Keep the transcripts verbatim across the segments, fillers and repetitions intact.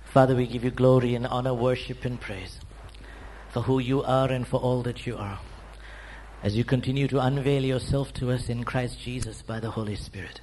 Father, we give you glory and honor, worship and praise for who you are and for all that you are, as you continue to unveil yourself to us in Christ Jesus by the Holy Spirit,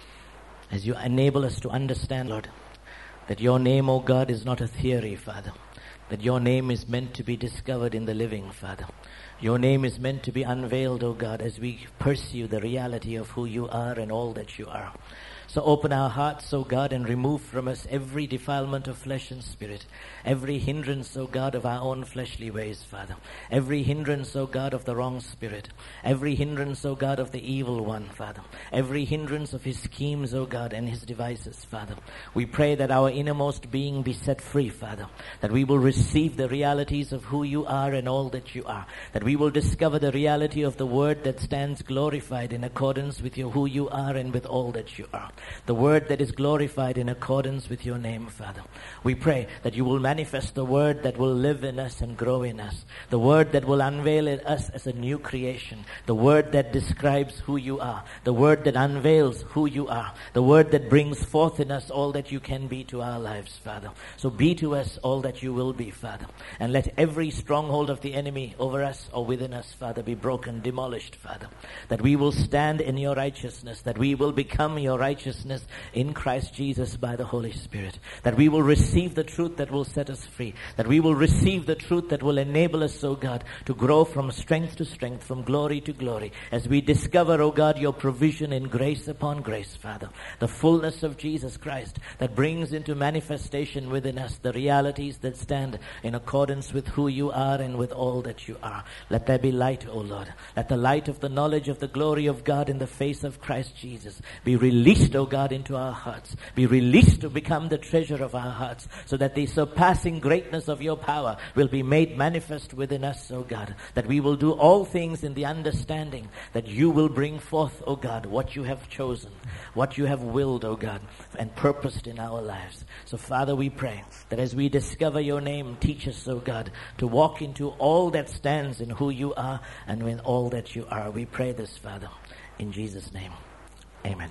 as you enable us to understand, Lord, that your name, O God, is not a theory, Father, that your name is meant to be discovered in the living, Father. Your name is meant to be unveiled, O God, as we pursue the reality of who you are and all that you are. So open our hearts, O God, and remove from us every defilement of flesh and spirit, every hindrance, O God, of our own fleshly ways, Father, every hindrance, O God, of the wrong spirit, every hindrance, O God, of the evil one, Father, every hindrance of his schemes, O God, and his devices, Father. We pray that our innermost being be set free, Father, that we will receive the realities of who you are and all that you are, that we will discover the reality of the word that stands glorified in accordance with your, who you are and with all that you are. The word that is glorified in accordance with your name, Father. We pray that you will manifest the word that will live in us and grow in us. The word that will unveil in us as a new creation. The word that describes who you are. The word that unveils who you are. The word that brings forth in us all that you can be to our lives, Father. So be to us all that you will be, Father. And let every stronghold of the enemy over us or within us, Father, be broken, demolished, Father. That we will stand in your righteousness. That we will become your righteousness in Christ Jesus by the Holy Spirit. That we will receive the truth that will set us free. That we will receive the truth that will enable us, O God, to grow from strength to strength, from glory to glory, as we discover, O God, your provision in grace upon grace, Father. The fullness of Jesus Christ that brings into manifestation within us the realities that stand in accordance with who you are and with all that you are. Let there be light, O Lord. Let the light of the knowledge of the glory of God in the face of Christ Jesus be released, O God, into our hearts. Be released to become the treasure of our hearts, so that the surpassing greatness of your power will be made manifest within us, O God. That we will do all things in the understanding that you will bring forth, O God, what you have chosen, what you have willed, O God, and purposed in our lives. So, Father, we pray that as we discover your name, teach us, O God, to walk into all that stands in who you are and in all that you are. We pray this, Father, in Jesus' name. Amen.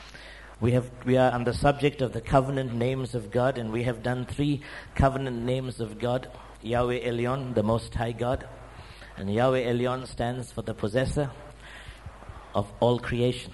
We have we are on the subject of the covenant names of God, and we have done three covenant names of God. Yahweh Elyon, the Most High God. And Yahweh Elyon stands for the possessor of all creation.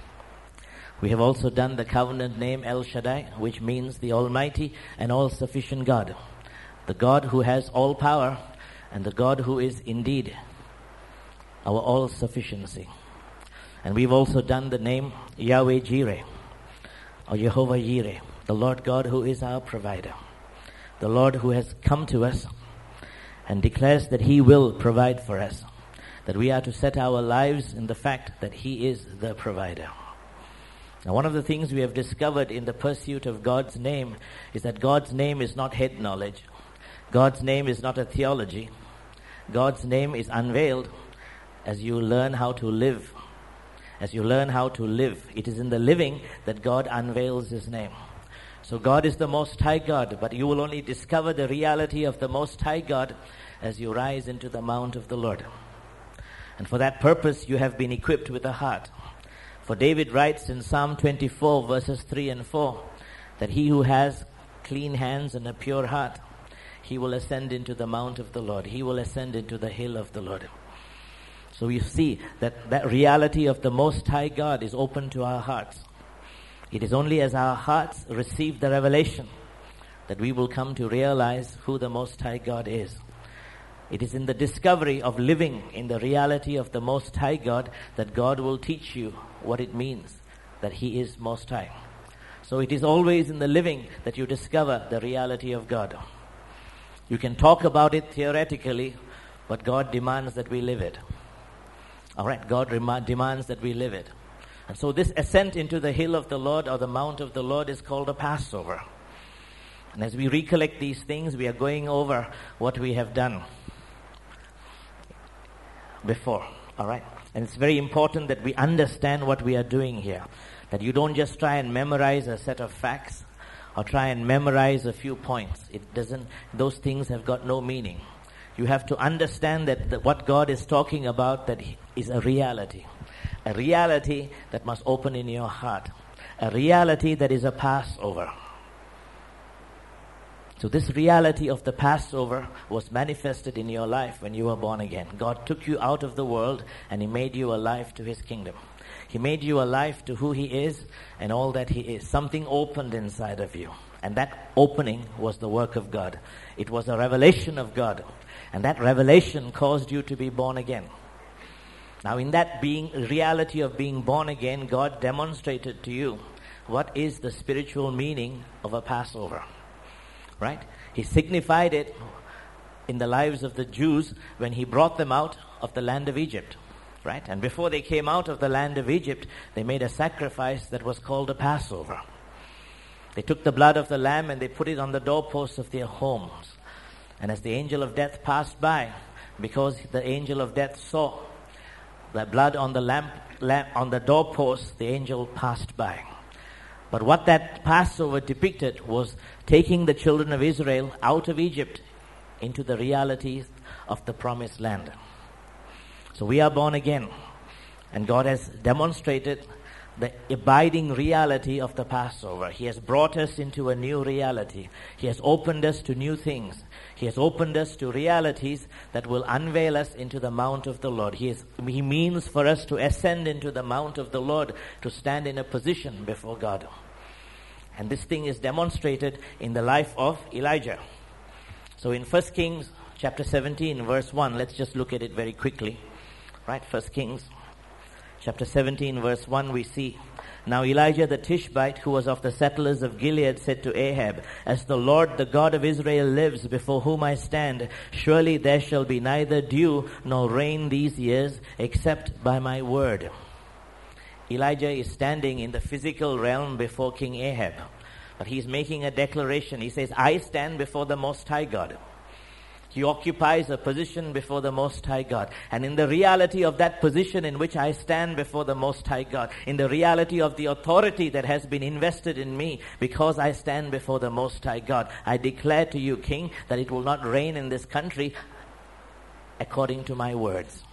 We have also done the covenant name El Shaddai, which means the Almighty and all-sufficient God. The God who has all power, and the God who is indeed our all-sufficiency. And we've also done the name Yahweh Jireh, or Jehovah Jireh, the Lord God who is our provider. The Lord who has come to us and declares that he will provide for us. That we are to set our lives in the fact that he is the provider. Now, one of the things we have discovered in the pursuit of God's name is that God's name is not head knowledge. God's name is not a theology. God's name is unveiled as you learn how to live. As you learn how to live, it is in the living that God unveils his name. So God is the Most High God, but you will only discover the reality of the Most High God as you rise into the mount of the Lord. And for that purpose, you have been equipped with a heart. For David writes in Psalm twenty-four, verses three and four, that he who has clean hands and a pure heart, he will ascend into the mount of the Lord. He will ascend into the hill of the Lord. So you see that that reality of the Most High God is open to our hearts. It is only as our hearts receive the revelation that we will come to realize who the Most High God is. It is in the discovery of living in the reality of the Most High God that God will teach you what it means that he is Most High. So it is always in the living that you discover the reality of God. You can talk about it theoretically, but God demands that we live it. All right, God rem- demands that we live it. And so this ascent into the hill of the Lord or the mount of the Lord is called a Passover. And as we recollect these things, we are going over what we have done before. All right. And it's very important that we understand what we are doing here. That you don't just try and memorize a set of facts or try and memorize a few points. It doesn't, those things have got no meaning. You have to understand that, that what God is talking about that is a reality. A reality that must open in your heart. A reality that is a Passover. So this reality of the Passover was manifested in your life when you were born again. God took you out of the world and He made you alive to His kingdom. He made you alive to who He is and all that He is. Something opened inside of you. And that opening was the work of God. It was a revelation of God. And that revelation caused you to be born again. Now in that being reality of being born again, God demonstrated to you what is the spiritual meaning of a Passover. Right? He signified it in the lives of the Jews when He brought them out of the land of Egypt. Right? And before they came out of the land of Egypt, they made a sacrifice that was called a Passover. They took the blood of the lamb and they put it on the doorposts of their homes. And as the angel of death passed by, because the angel of death saw the blood on the lamp, lamp on the doorposts, the angel passed by. But what that Passover depicted was taking the children of Israel out of Egypt into the realities of the promised land. So we are born again, and God has demonstrated the abiding reality of the Passover. He has brought us into a new reality. He has opened us to new things. He has opened us to realities that will unveil us into the mount of the Lord. He, is, he means for us to ascend into the mount of the Lord, to stand in a position before God. And this thing is demonstrated in the life of Elijah. So in First Kings chapter seventeen, verse one, let's just look at it very quickly. Right, First Kings chapter seventeen, verse one, we see, "Now Elijah the Tishbite, who was of the settlers of Gilead, said to Ahab, As the Lord, the God of Israel, lives, before whom I stand, surely there shall be neither dew nor rain these years, except by my word." Elijah is standing in the physical realm before King Ahab. But he's making a declaration. He says, I stand before the Most High God. He occupies a position before the Most High God. And in the reality of that position in which I stand before the Most High God, in the reality of the authority that has been invested in me because I stand before the Most High God, I declare to you, King, that it will not rain in this country according to my words.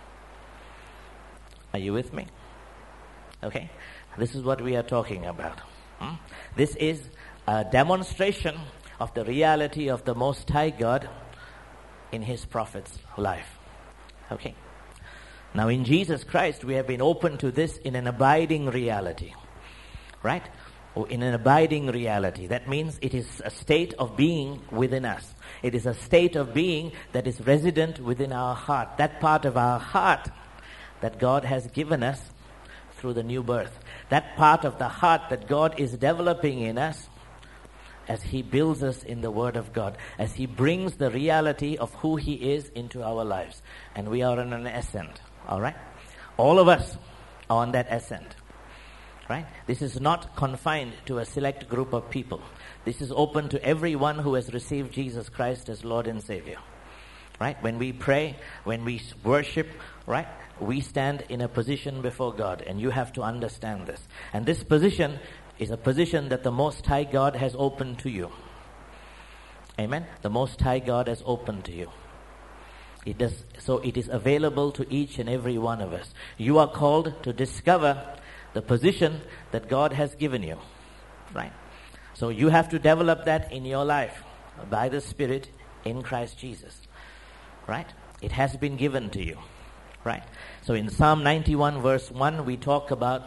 Are you with me? Okay? This is what we are talking about. Hmm? This is a demonstration of the reality of the Most High God in His prophet's life. Okay? Now in Jesus Christ, we have been open to this in an abiding reality. Right? Or in an abiding reality. That means it is a state of being within us. It is a state of being that is resident within our heart. That part of our heart that God has given us through the new birth. That part of the heart that God is developing in us as He builds us in the Word of God, as He brings the reality of who He is into our lives. And we are on an ascent. Alright? All of us are on that ascent. Right? This is not confined to a select group of people. This is open to everyone who has received Jesus Christ as Lord and Savior. Right? When we pray, when we worship, right? We stand in a position before God, and you have to understand this. And this position is a position that the Most High God has opened to you. Amen? The Most High God has opened to you. It does, so it is available to each and every one of us. You are called to discover the position that God has given you. Right? So you have to develop that in your life by the Spirit in Christ Jesus. Right? It has been given to you. Right? So in Psalm ninety-one verse one, we talk about,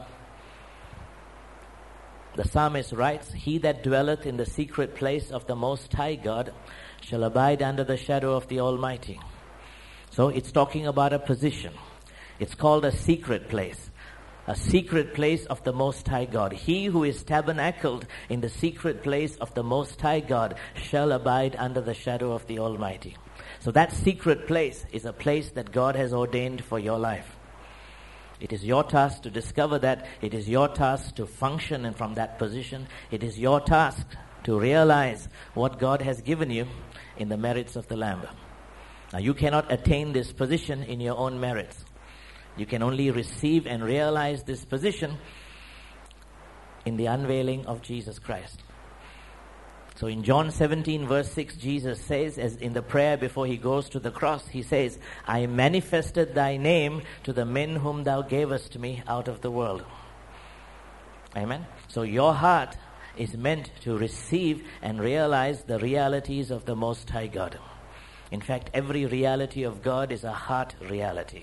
the psalmist writes, "He that dwelleth in the secret place of the Most High God shall abide under the shadow of the Almighty." So it's talking about a position. It's called a secret place. A secret place of the Most High God. He who is tabernacled in the secret place of the Most High God shall abide under the shadow of the Almighty. So that secret place is a place that God has ordained for your life. It is your task to discover that. It is your task to function from that position. It is your task to realize what God has given you in the merits of the Lamb. Now you cannot attain this position in your own merits. You can only receive and realize this position in the unveiling of Jesus Christ. So in John seventeen verse six, Jesus says, as in the prayer before He goes to the cross, He says, "I manifested Thy name to the men whom Thou gavest to me out of the world." Amen. So your heart is meant to receive and realize the realities of the Most High God. In fact, every reality of God is a heart reality.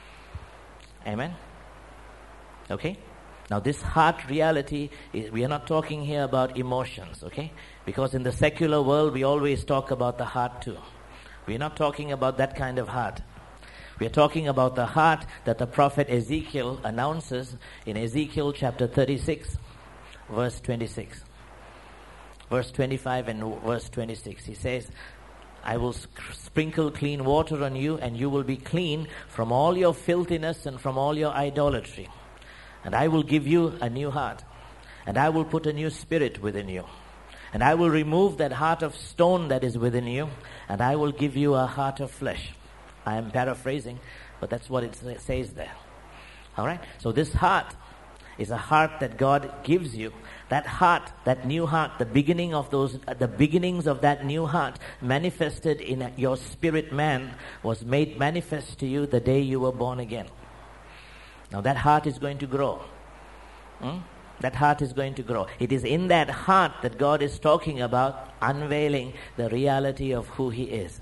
Amen? Okay? Now this heart reality, is, we are not talking here about emotions, okay? Because in the secular world, we always talk about the heart too. We are not talking about that kind of heart. We are talking about the heart that the prophet Ezekiel announces in Ezekiel chapter thirty-six, verse twenty-six. Verse twenty-five and verse twenty-six. He says, I will sprinkle clean water on you, and you will be clean from all your filthiness and from all your idolatry. And I will give you a new heart, and I will put a new spirit within you. And I will remove that heart of stone that is within you, and I will give you a heart of flesh. I am paraphrasing, but that's what it says there. All right? So this heart is a heart that God gives you. That heart, that new heart, the beginning of those, uh, the beginnings of that new heart manifested in uh, your spirit man was made manifest to you the day you were born again. Now that heart is going to grow. Hmm? That heart is going to grow. It is in that heart that God is talking about unveiling the reality of who He is.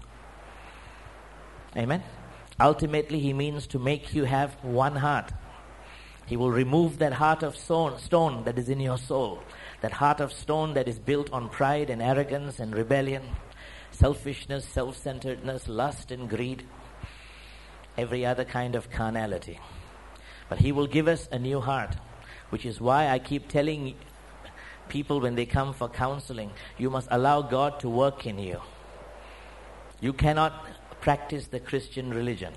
Amen? Ultimately, He means to make you have one heart. He will remove that heart of stone, stone that is in your soul. That heart of stone that is built on pride and arrogance and rebellion, selfishness, self-centeredness, lust and greed, every other kind of carnality. But He will give us a new heart, which is why I keep telling people when they come for counseling, you must allow God to work in you. You cannot practice the Christian religion.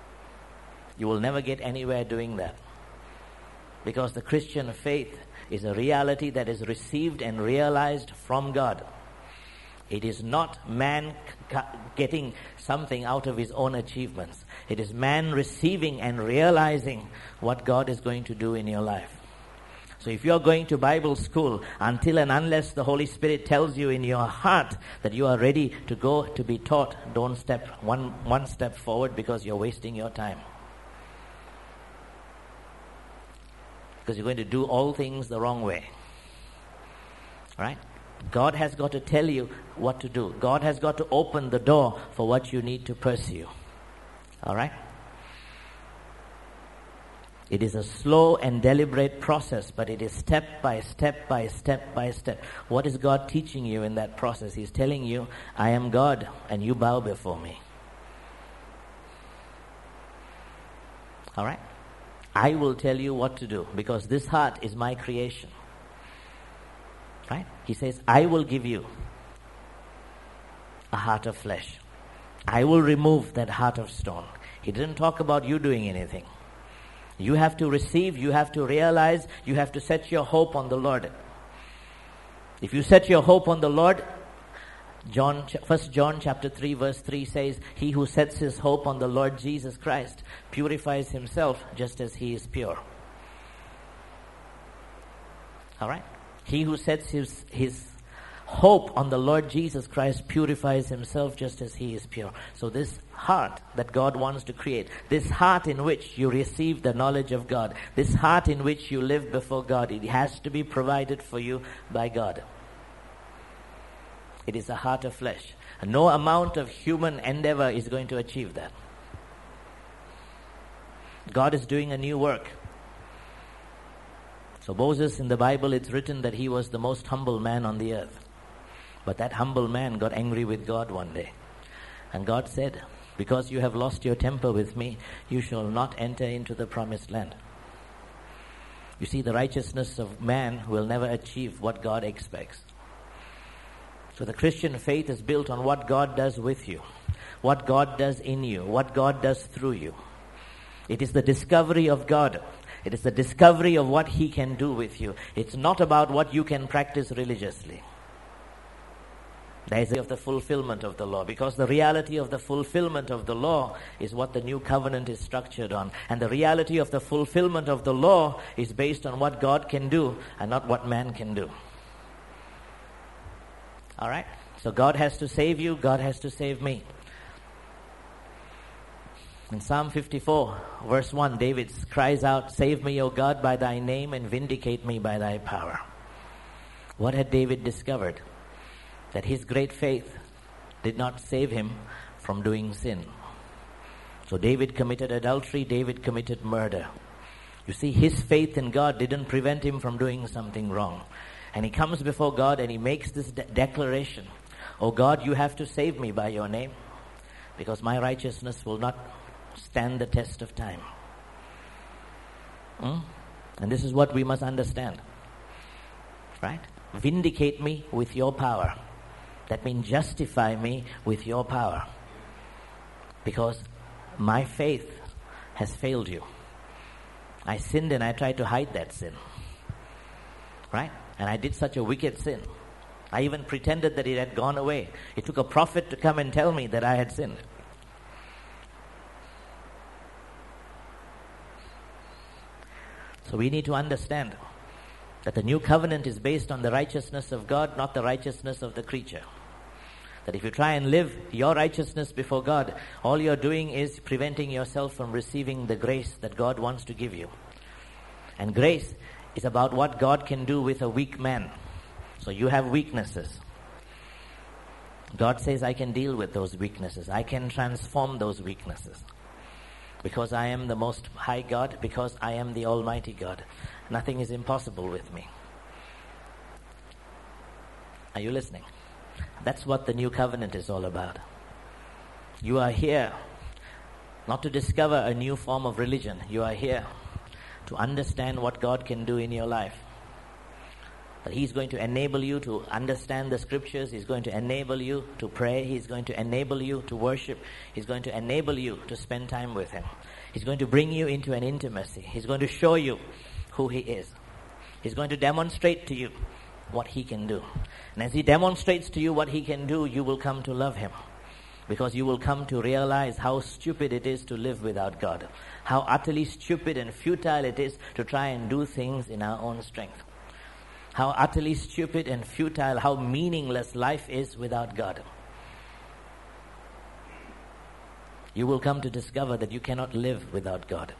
You will never get anywhere doing that. Because the Christian faith is a reality that is received and realized from God. It is not man getting something out of his own achievements. It is man receiving and realizing what God is going to do in your life. So if you're going to Bible school, until and unless the Holy Spirit tells you in your heart that you are ready to go to be taught, don't step one, one step forward, because you're wasting your time. Because you're going to do all things the wrong way. Right? God has got to tell you what to do. God has got to open the door for what you need to pursue. All right? It is a slow and deliberate process, but it is step by step by step by step. What is God teaching you in that process? He's telling you, I am God and you bow before me. All right? I will tell you what to do, because this heart is my creation. Right? He says, I will give you a heart of flesh. I will remove that heart of stone. He didn't talk about you doing anything. You have to receive, you have to realize, you have to set your hope on the Lord. If you set your hope on the Lord, John, First John chapter three verse three says, he who sets his hope on the Lord Jesus Christ purifies himself just as he is pure. All right? He who sets his, his hope on the Lord Jesus Christ purifies himself just as he is pure. So this heart that God wants to create, this heart in which you receive the knowledge of God, this heart in which you live before God, it has to be provided for you by God. It is a heart of flesh. And no amount of human endeavor is going to achieve that. God is doing a new work. So Moses, in the Bible, it's written that he was the most humble man on the earth. But that humble man got angry with God one day. And God said, because you have lost your temper with me, you shall not enter into the promised land. You see, the righteousness of man will never achieve what God expects. So the Christian faith is built on what God does with you, what God does in you, what God does through you. It is the discovery of God. It is the discovery of what He can do with you. It's not about what you can practice religiously. There is of the fulfillment of the law, because the reality of the fulfillment of the law is what the new covenant is structured on. And the reality of the fulfillment of the law is based on what God can do and not what man can do. All right? So God has to save you, God has to save me. In Psalm fifty-four, verse one, David cries out, save me, O God, by thy name, and vindicate me by thy power. What had David discovered? That his great faith did not save him from doing sin. So David committed adultery, David committed murder. You see, his faith in God didn't prevent him from doing something wrong. And he comes before God and he makes this de- declaration. Oh God, you have to save me by your name, because my righteousness will not stand the test of time. Hmm? And this is what we must understand. Right? Vindicate me with your power. That means justify me with your power. Because my faith has failed you. I sinned and I tried to hide that sin. Right? And I did such a wicked sin. I even pretended that it had gone away. It took a prophet to come and tell me that I had sinned. So we need to understand that the new covenant is based on the righteousness of God, not the righteousness of the creature. That if you try and live your righteousness before God, all you're doing is preventing yourself from receiving the grace that God wants to give you. And grace is about what God can do with a weak man. So you have weaknesses. God says, I can deal with those weaknesses. I can transform those weaknesses. Because I am the most high God, because I am the Almighty God. Nothing is impossible with me. Are you listening? That's what the new covenant is all about. You are here not to discover a new form of religion. You are here to understand what God can do in your life. That He's going to enable you to understand the scriptures. He's going to enable you to pray. He's going to enable you to worship. He's going to enable you to spend time with Him. He's going to bring you into an intimacy. He's going to show you who He is. He's going to demonstrate to you what He can do. And as He demonstrates to you what He can do, you will come to love Him. Because you will come to realize how stupid it is to live without God. How utterly stupid and futile it is to try and do things in our own strength. How utterly stupid and futile, how meaningless life is without God. You will come to discover that you cannot live without God.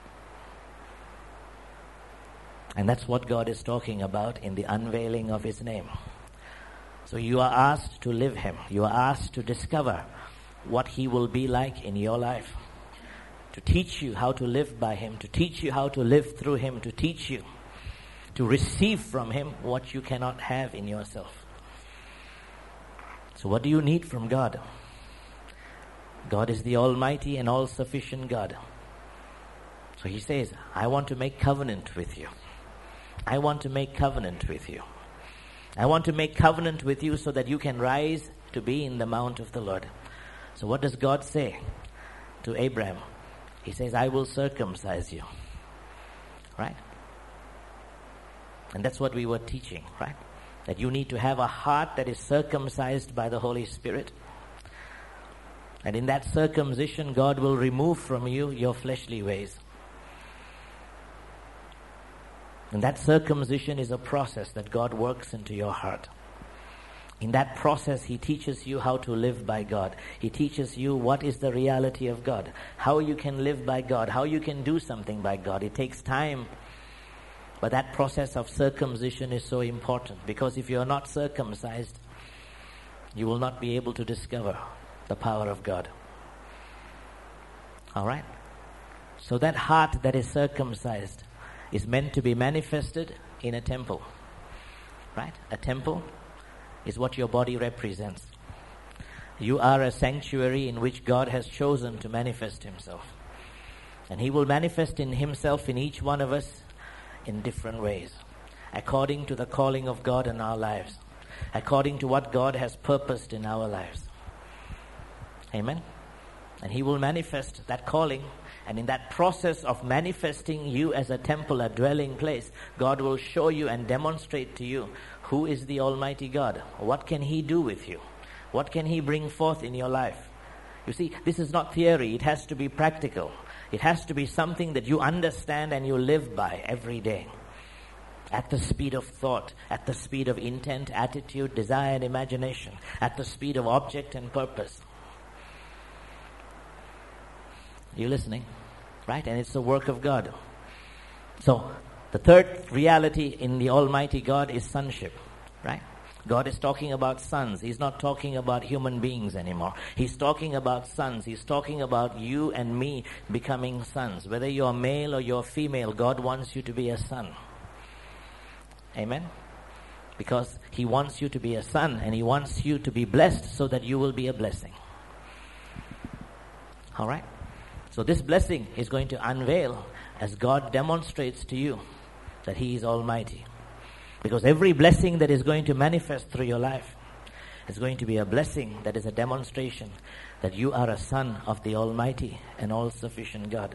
And that's what God is talking about in the unveiling of His name. So you are asked to live Him. You are asked to discover what He will be like in your life. To teach you how to live by Him. To teach you how to live through Him. To teach you to receive from Him what you cannot have in yourself. So what do you need from God? God is the Almighty and all-sufficient God. So He says, I want to make covenant with you. I want to make covenant with you. I want to make covenant with you so that you can rise to be in the mount of the Lord. So what does God say to Abraham? He says, I will circumcise you. Right? And that's what we were teaching, right? That you need to have a heart that is circumcised by the Holy Spirit. And in that circumcision, God will remove from you your fleshly ways. And that circumcision is a process that God works into your heart. In that process, He teaches you how to live by God. He teaches you what is the reality of God. How you can live by God. How you can do something by God. It takes time. But that process of circumcision is so important. Because if you are not circumcised, you will not be able to discover the power of God. Alright? So that heart that is circumcised is meant to be manifested in a temple. Right? A temple is what your body represents. You are a sanctuary in which God has chosen to manifest Himself. And He will manifest in Himself in each one of us in different ways, according to the calling of God in our lives, according to what God has purposed in our lives. Amen? And He will manifest that calling. And in that process of manifesting you as a temple, a dwelling place, God will show you and demonstrate to you who is the Almighty God. What can He do with you? What can He bring forth in your life? You see, this is not theory. It has to be practical. It has to be something that you understand and you live by every day. At the speed of thought, at the speed of intent, attitude, desire, and imagination, at the speed of object and purpose. You listening? Right? And it's the work of God. So, the third reality in the Almighty God is sonship. Right? God is talking about sons. He's not talking about human beings anymore. He's talking about sons. He's talking about you and me becoming sons. Whether you're male or you're female, God wants you to be a son. Amen? Because He wants you to be a son, and He wants you to be blessed so that you will be a blessing. All right? So this blessing is going to unveil as God demonstrates to you that He is Almighty. Because every blessing that is going to manifest through your life is going to be a blessing that is a demonstration that you are a son of the Almighty and all-sufficient God.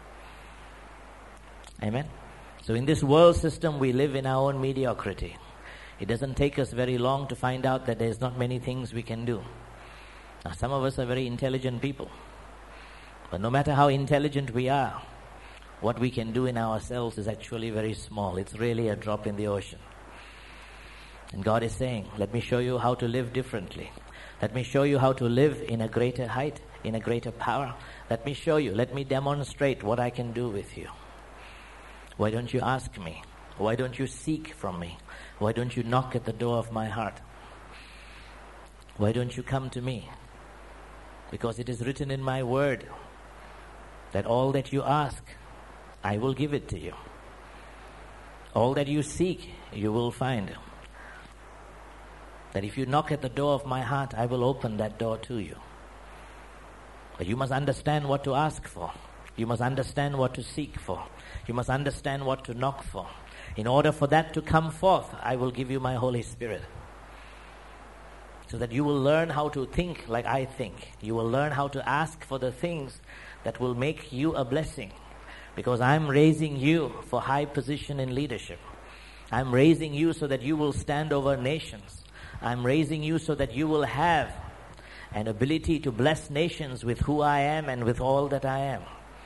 Amen? So in this world system, we live in our own mediocrity. It doesn't take us very long to find out that there's not many things we can do. Now, some of us are very intelligent people. But no matter how intelligent we are, what we can do in ourselves is actually very small. It's really a drop in the ocean. And God is saying, let me show you how to live differently. Let me show you how to live in a greater height, in a greater power. Let me show you, let me demonstrate what I can do with you. Why don't you ask me? Why don't you seek from me? Why don't you knock at the door of my heart? Why don't you come to me? Because it is written in my word that all that you ask, I will give it to you. All that you seek, you will find. That if you knock at the door of my heart, I will open that door to you. But you must understand what to ask for. You must understand what to seek for. You must understand what to knock for. In order for that to come forth, I will give you my Holy Spirit. So that you will learn how to think like I think. You will learn how to ask for the things that will make you a blessing. Because I'm raising you for high position in leadership. I'm raising you so that you will stand over nations. I'm raising you so that you will have an ability to bless nations with who I am and with all that I am.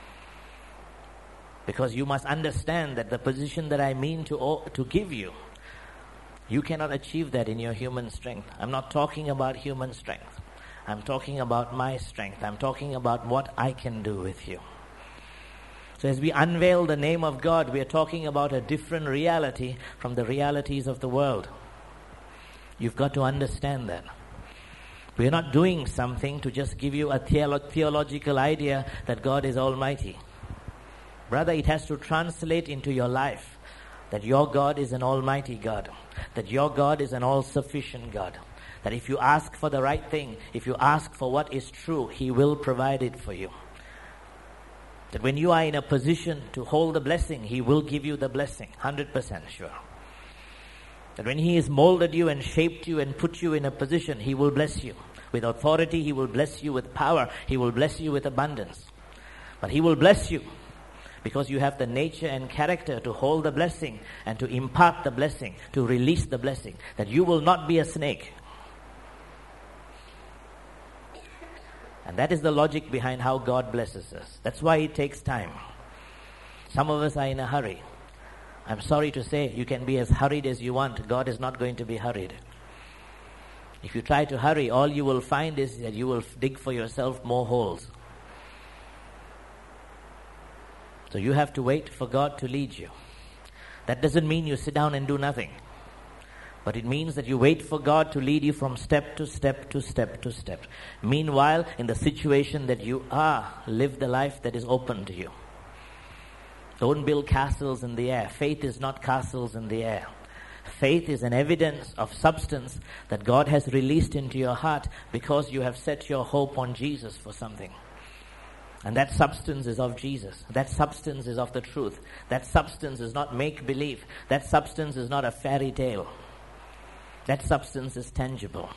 Because you must understand that the position that I mean to, to give you, you cannot achieve that in your human strength. I'm not talking about human strength. I'm talking about my strength. I'm talking about what I can do with you. So as we unveil the name of God, we are talking about a different reality from the realities of the world. You've got to understand that. We're not doing something to just give you a theolo- theological idea that God is Almighty. Brother, it has to translate into your life that your God is an Almighty God, that your God is an all-sufficient God, that if you ask for the right thing, if you ask for what is true, He will provide it for you. That when you are in a position to hold the blessing, He will give you the blessing, one hundred percent sure. That when He has molded you and shaped you and put you in a position, He will bless you. With authority, He will bless you with power. He will bless you with abundance. But He will bless you because you have the nature and character to hold the blessing and to impart the blessing, to release the blessing. That you will not be a snake. And that is the logic behind how God blesses us. That's why it takes time. Some of us are in a hurry. I'm sorry to say, you can be as hurried as you want. God is not going to be hurried. If you try to hurry, all you will find is that you will dig for yourself more holes. So you have to wait for God to lead you. That doesn't mean you sit down and do nothing. But it means that you wait for God to lead you from step to step to step to step. Meanwhile, in the situation that you are, live the life that is open to you. Don't build castles in the air. Faith is not castles in the air. Faith is an evidence of substance that God has released into your heart because you have set your hope on Jesus for something. And that substance is of Jesus. That substance is of the truth. That substance is not make-believe. That substance is not a fairy tale. That substance is tangible.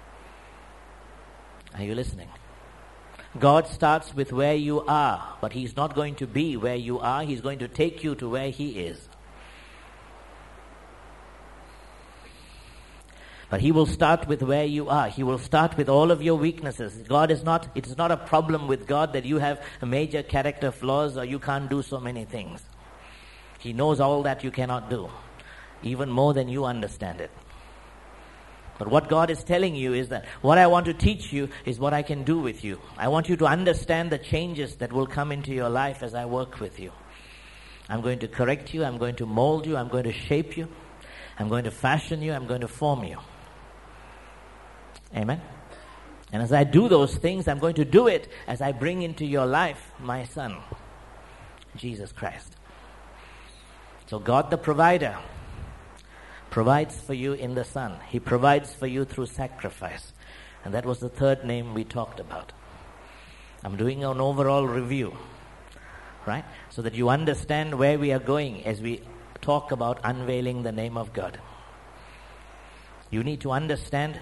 Are you listening? God starts with where you are, but He's not going to be where you are. He's going to take you to where He is. But He will start with where you are. He will start with all of your weaknesses. God is not, it is not a problem with God that you have major character flaws or you can't do so many things. He knows all that you cannot do, even more than you understand it. But what God is telling you is that what I want to teach you is what I can do with you. I want you to understand the changes that will come into your life as I work with you. I'm going to correct you. I'm going to mold you. I'm going to shape you. I'm going to fashion you. I'm going to form you. Amen? And as I do those things, I'm going to do it as I bring into your life my Son, Jesus Christ. So God the provider provides for you in the Son. He provides for you through sacrifice. And that was the third name we talked about. I'm doing an overall review, right? So that you understand where we are going as we talk about unveiling the name of God. You need to understand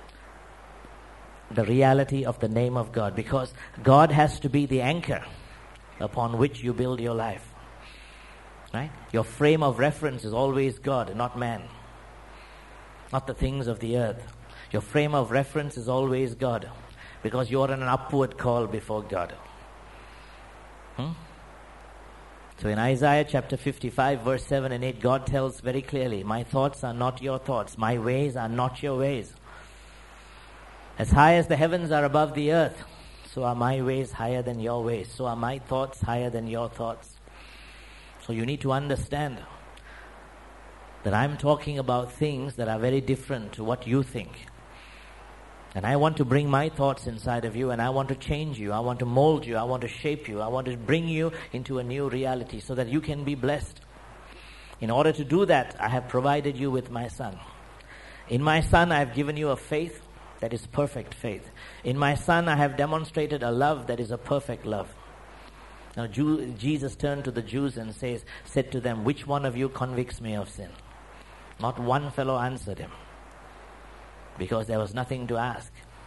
the reality of the name of God, because God has to be the anchor upon which you build your life. Right? Your frame of reference is always God, not man. Not the things of the earth. Your frame of reference is always God, because you're on an upward call before God. Hmm? So in Isaiah chapter fifty-five, verse seven and eight, God tells very clearly, my thoughts are not your thoughts, my ways are not your ways. As high as the heavens are above the earth, so are my ways higher than your ways. So are my thoughts higher than your thoughts. So you need to understand that I'm talking about things that are very different to what you think. And I want to bring my thoughts inside of you, and I want to change you. I want to mold you. I want to shape you. I want to bring you into a new reality so that you can be blessed. In order to do that, I have provided you with my Son. In my Son, I have given you a faith that is perfect faith. In my Son, I have demonstrated a love that is a perfect love. Now, Jew, Jesus turned to the Jews and says, said to them, which one of you convicts me of sin? Not one fellow answered him, because there was nothing to ask.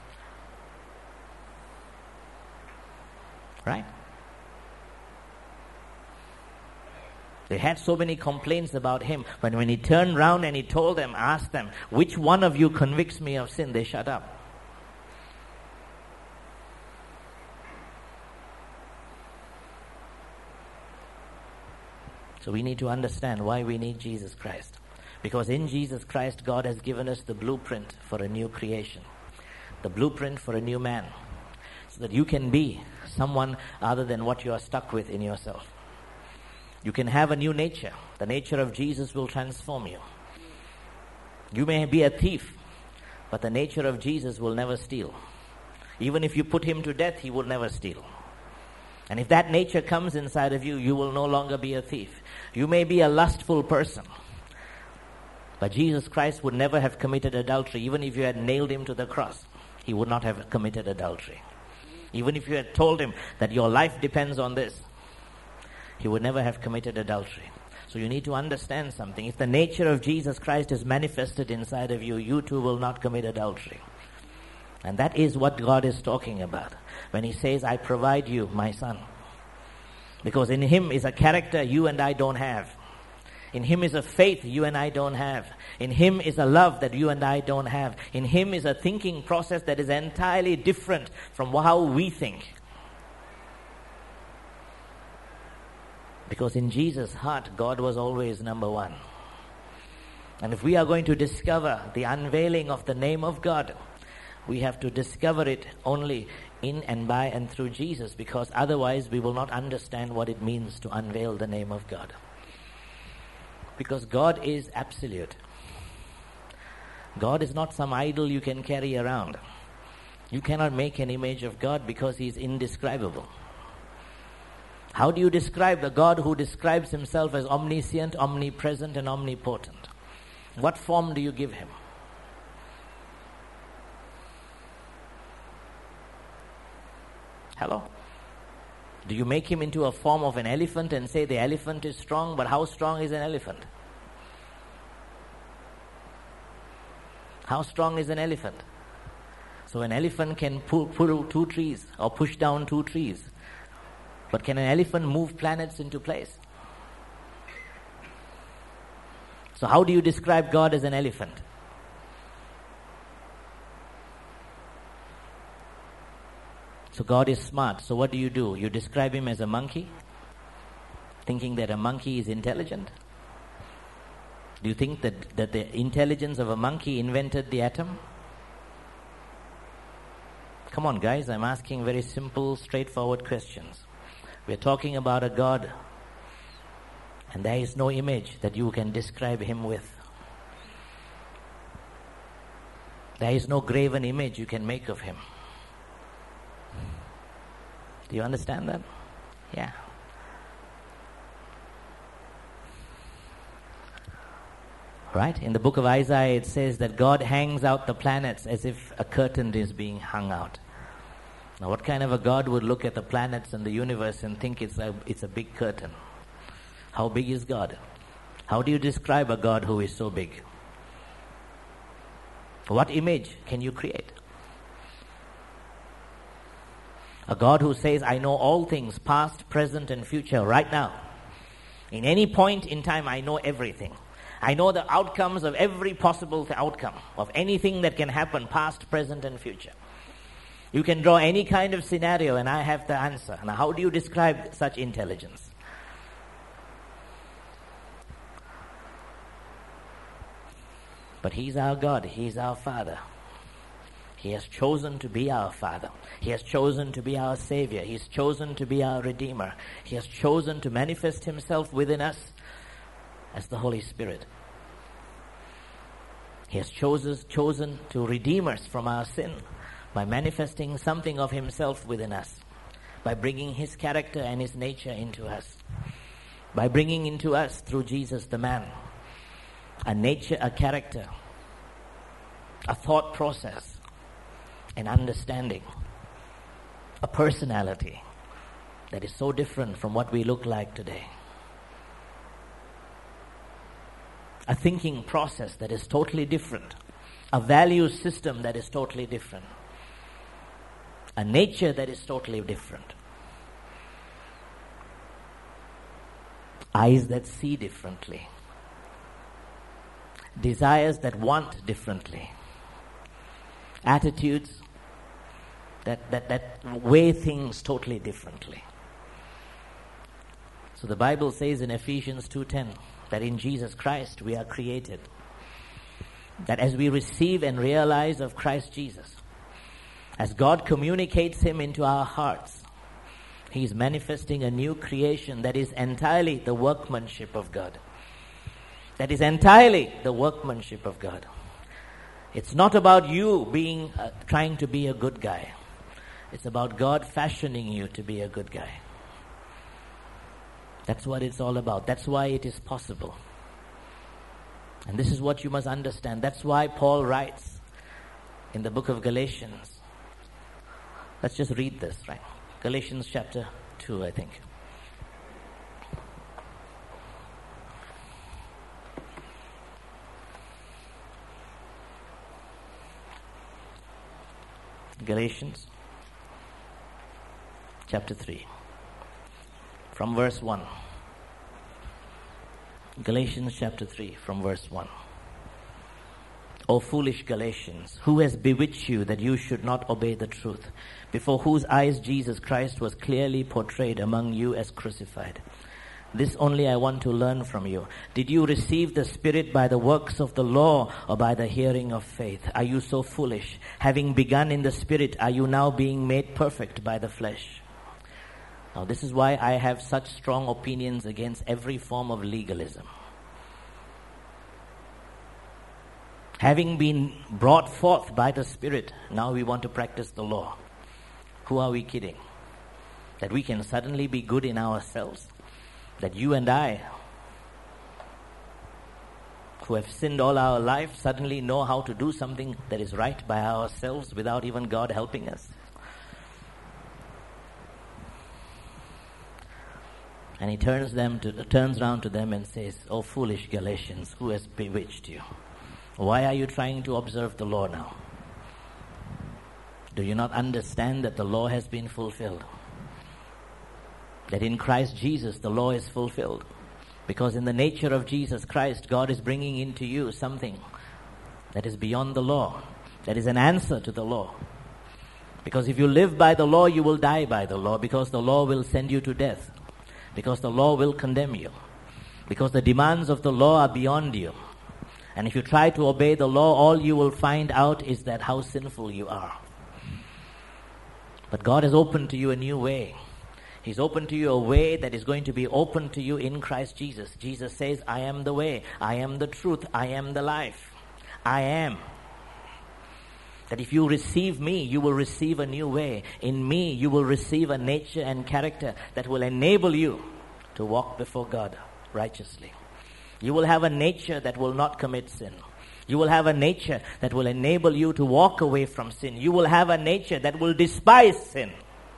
Right? They had so many complaints about him, but when he turned round and he told them, asked them, which one of you convicts me of sin? They shut up. So we need to understand why we need Jesus Christ. Because in Jesus Christ, God has given us the blueprint for a new creation. The blueprint for a new man. So that you can be someone other than what you are stuck with in yourself. You can have a new nature. The nature of Jesus will transform you. You may be a thief, but the nature of Jesus will never steal. Even if you put him to death, he will never steal. And if that nature comes inside of you, you will no longer be a thief. You may be a lustful person, but Jesus Christ would never have committed adultery. Even if you had nailed him to the cross, he would not have committed adultery. Even if you had told him that your life depends on this, he would never have committed adultery. So you need to understand something. If the nature of Jesus Christ is manifested inside of you, you too will not commit adultery. And that is what God is talking about when he says, I provide you my Son. Because in him is a character you and I don't have. In him is a faith you and I don't have. In him is a love that you and I don't have. In him is a thinking process that is entirely different from how we think. Because in Jesus' heart, God was always number one. And if we are going to discover the unveiling of the name of God, we have to discover it only in and by and through Jesus, because otherwise we will not understand what it means to unveil the name of God. Because God is absolute. God is not some idol you can carry around. You cannot make an image of God because he is indescribable. How do you describe the God who describes himself as omniscient, omnipresent, and omnipotent? What form do you give him? Hello? Do you make him into a form of an elephant and say the elephant is strong, but how strong is an elephant? How strong is an elephant? So an elephant can pull, pull two trees or push down two trees. But can an elephant move planets into place? So how do you describe God as an elephant? So God is smart. So what do you do? You describe him as a monkey, thinking that a monkey is intelligent? Do you think that, that the intelligence of a monkey invented the atom? Come on, guys, I'm asking very simple, straightforward questions. We're talking about a God, and there is no image that you can describe him with. There is no graven image you can make of him. Do you understand that? Yeah. Right? In the book of Isaiah, it says that God hangs out the planets as if a curtain is being hung out. Now, what kind of a God would look at the planets and the universe and think it's a, it's a big curtain? How big is God? How do you describe a God who is so big? What image can you create? A God who says, I know all things, past, present, and future, right now. In any point in time, I know everything. I know the outcomes of every possible outcome, of anything that can happen, past, present, and future. You can draw any kind of scenario and I have the answer. Now, how do you describe such intelligence? But He's our God. He's our Father. He has chosen to be our Father. He has chosen to be our Savior. He's chosen to be our Redeemer. He has chosen to manifest Himself within us as the Holy Spirit. He has chosen, chosen to redeem us from our sin by manifesting something of Himself within us, by bringing His character and His nature into us, by bringing into us through Jesus the man a nature, a character, a thought process, an understanding, a personality that is so different from what we look like today. A thinking process that is totally different. A value system that is totally different. A nature that is totally different. Eyes that see differently. Desires that want differently. Attitudes that, that, that weigh things totally differently. So the Bible says in Ephesians two ten that in Jesus Christ we are created. That as we receive and realize of Christ Jesus, as God communicates Him into our hearts, He is manifesting a new creation that is entirely the workmanship of God. That is entirely the workmanship of God. It's not about you being uh, trying to be a good guy. It's about God fashioning you to be a good guy. That's what it's all about. That's why it is possible. And this is what you must understand. That's why Paul writes in the book of Galatians. Let's just read this, right? Galatians chapter two, I think. Galatians chapter three, from verse one. Galatians chapter three, from verse one. O foolish Galatians, who has bewitched you that you should not obey the truth, before whose eyes Jesus Christ was clearly portrayed among you as crucified? This only I want to learn from you. Did you receive the Spirit by the works of the law or by the hearing of faith? Are you so foolish? Having begun in the Spirit, are you now being made perfect by the flesh? Now this is why I have such strong opinions against every form of legalism. Having been brought forth by the Spirit, now we want to practice the law. Who are we kidding? That we can suddenly be good in ourselves? That you and I, who have sinned all our life, suddenly know how to do something that is right by ourselves without even God helping us? And he turns them to turns around to them and says, "O foolish Galatians, who has bewitched you? Why are you trying to observe the law now? Do you not understand that the law has been fulfilled? That in Christ Jesus the law is fulfilled. Because in the nature of Jesus Christ, God is bringing into you something that is beyond the law, that is an answer to the law. Because if you live by the law, you will die by the law, because the law will send you to death, because the law will condemn you, because the demands of the law are beyond you. And if you try to obey the law, all you will find out is that how sinful you are. But God has opened to you a new way. He's opened to you a way that is going to be open to you in Christ Jesus. Jesus says, I am the way, I am the truth, I am the life. I am. That if you receive me, you will receive a new way. In me, you will receive a nature and character that will enable you to walk before God righteously. You will have a nature that will not commit sin. You will have a nature that will enable you to walk away from sin. You will have a nature that will despise sin.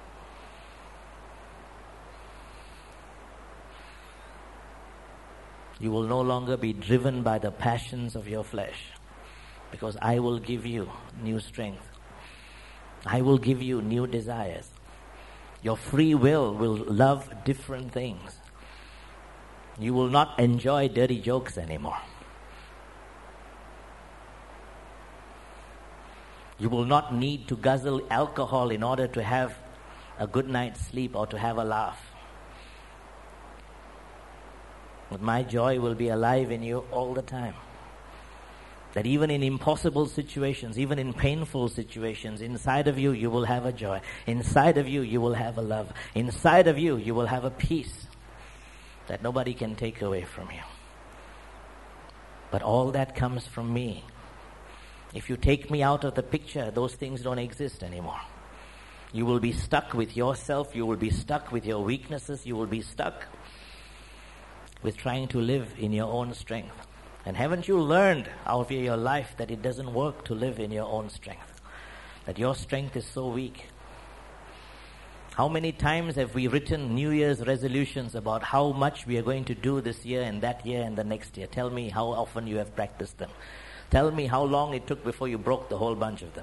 You will no longer be driven by the passions of your flesh, because I will give you new strength. I will give you new desires. Your free will will love different things. You will not enjoy dirty jokes anymore. You will not need to guzzle alcohol in order to have a good night's sleep or to have a laugh. But my joy will be alive in you all the time. That even in impossible situations, even in painful situations, inside of you, you will have a joy. Inside of you, you will have a love. Inside of you, you will have a peace that nobody can take away from you. But all that comes from me. If you take me out of the picture, those things don't exist anymore. You will be stuck with yourself. You will be stuck with your weaknesses. You will be stuck with trying to live in your own strength. And haven't you learned out of your life that it doesn't work to live in your own strength? That your strength is so weak. How many times have we written New Year's resolutions about how much we are going to do this year and that year and the next year? Tell me how often you have practiced them. Tell me how long it took before you broke the whole bunch of them.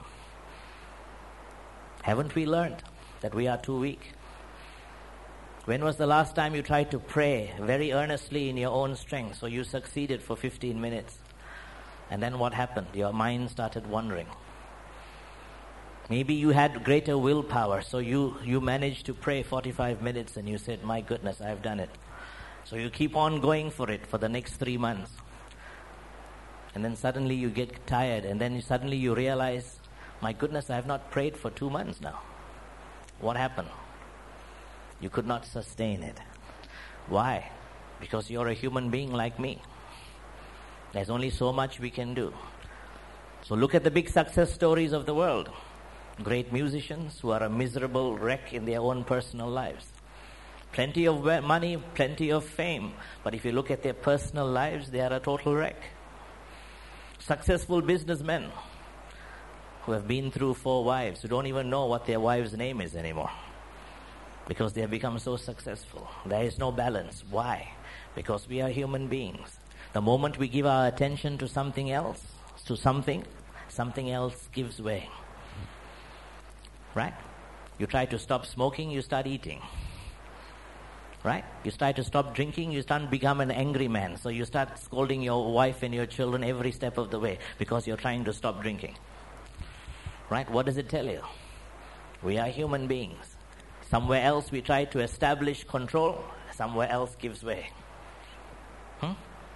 Haven't we learned that we are too weak? When was the last time you tried to pray very earnestly in your own strength, so you succeeded for fifteen minutes? And then what happened? Your mind started wandering. Maybe you had greater willpower, so you, you managed to pray forty-five minutes and you said, my goodness, I've done it. So you keep on going for it for the next three months. And then suddenly you get tired, and then you, suddenly you realize, my goodness, I have not prayed for two months now. What happened? You could not sustain it. Why? Because you're a human being like me. There's only so much we can do. So look at the big success stories of the world. Great musicians who are a miserable wreck in their own personal lives. Plenty of money, plenty of fame. But if you look at their personal lives, they are a total wreck. Successful businessmen who have been through four wives, who don't even know what their wife's name is anymore, because they have become so successful. There is no balance. Why? Because we are human beings. The moment we give our attention to something else, to something, something else gives way. Right? You try to stop smoking, you start eating. Right? You try to stop drinking, you start to become an angry man. So you start scolding your wife and your children every step of the way because you're trying to stop drinking. Right? What does it tell you? We are human beings. Somewhere else we try to establish control, somewhere else gives way. Hmm?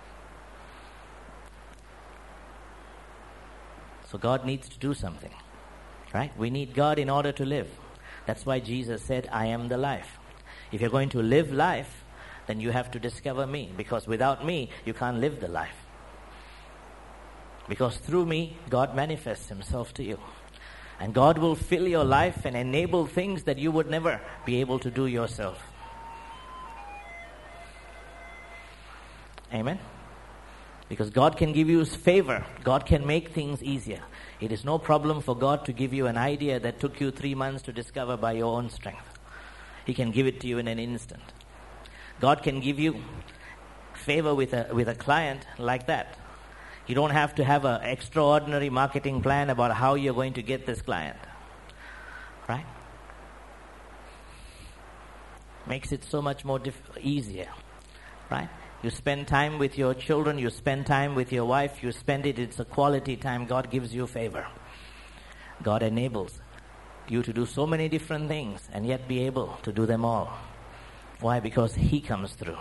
So God needs to do something. Right? We need God in order to live. That's why Jesus said, I am the life. If you're going to live life, then you have to discover me, because without me, you can't live the life. Because through me, God manifests himself to you. And God will fill your life and enable things that you would never be able to do yourself. Amen? Because God can give you favor. God can make things easier. It is no problem for God to give you an idea that took you three months to discover by your own strength. He can give it to you in an instant. God can give you favor with a with a client like that. You don't have to have an extraordinary marketing plan about how you're going to get this client. Right? Makes it so much more diff- easier. Right? You spend time with your children, you spend time with your wife, you spend it, it's a quality time. God gives you favor. God enables you to do so many different things and yet be able to do them all. Why? Because he comes through.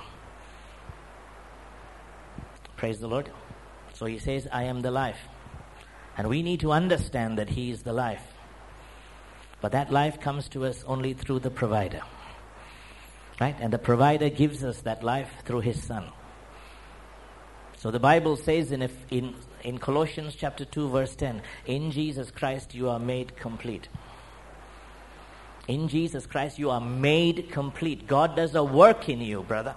Praise the Lord. So he says, I am the life. And we need to understand that he is the life. But that life comes to us only through the provider. Right? And the provider gives us that life through his son. So the Bible says in, in in Colossians chapter two verse ten, in Jesus Christ you are made complete. In Jesus Christ you are made complete. God does a work in you, brother.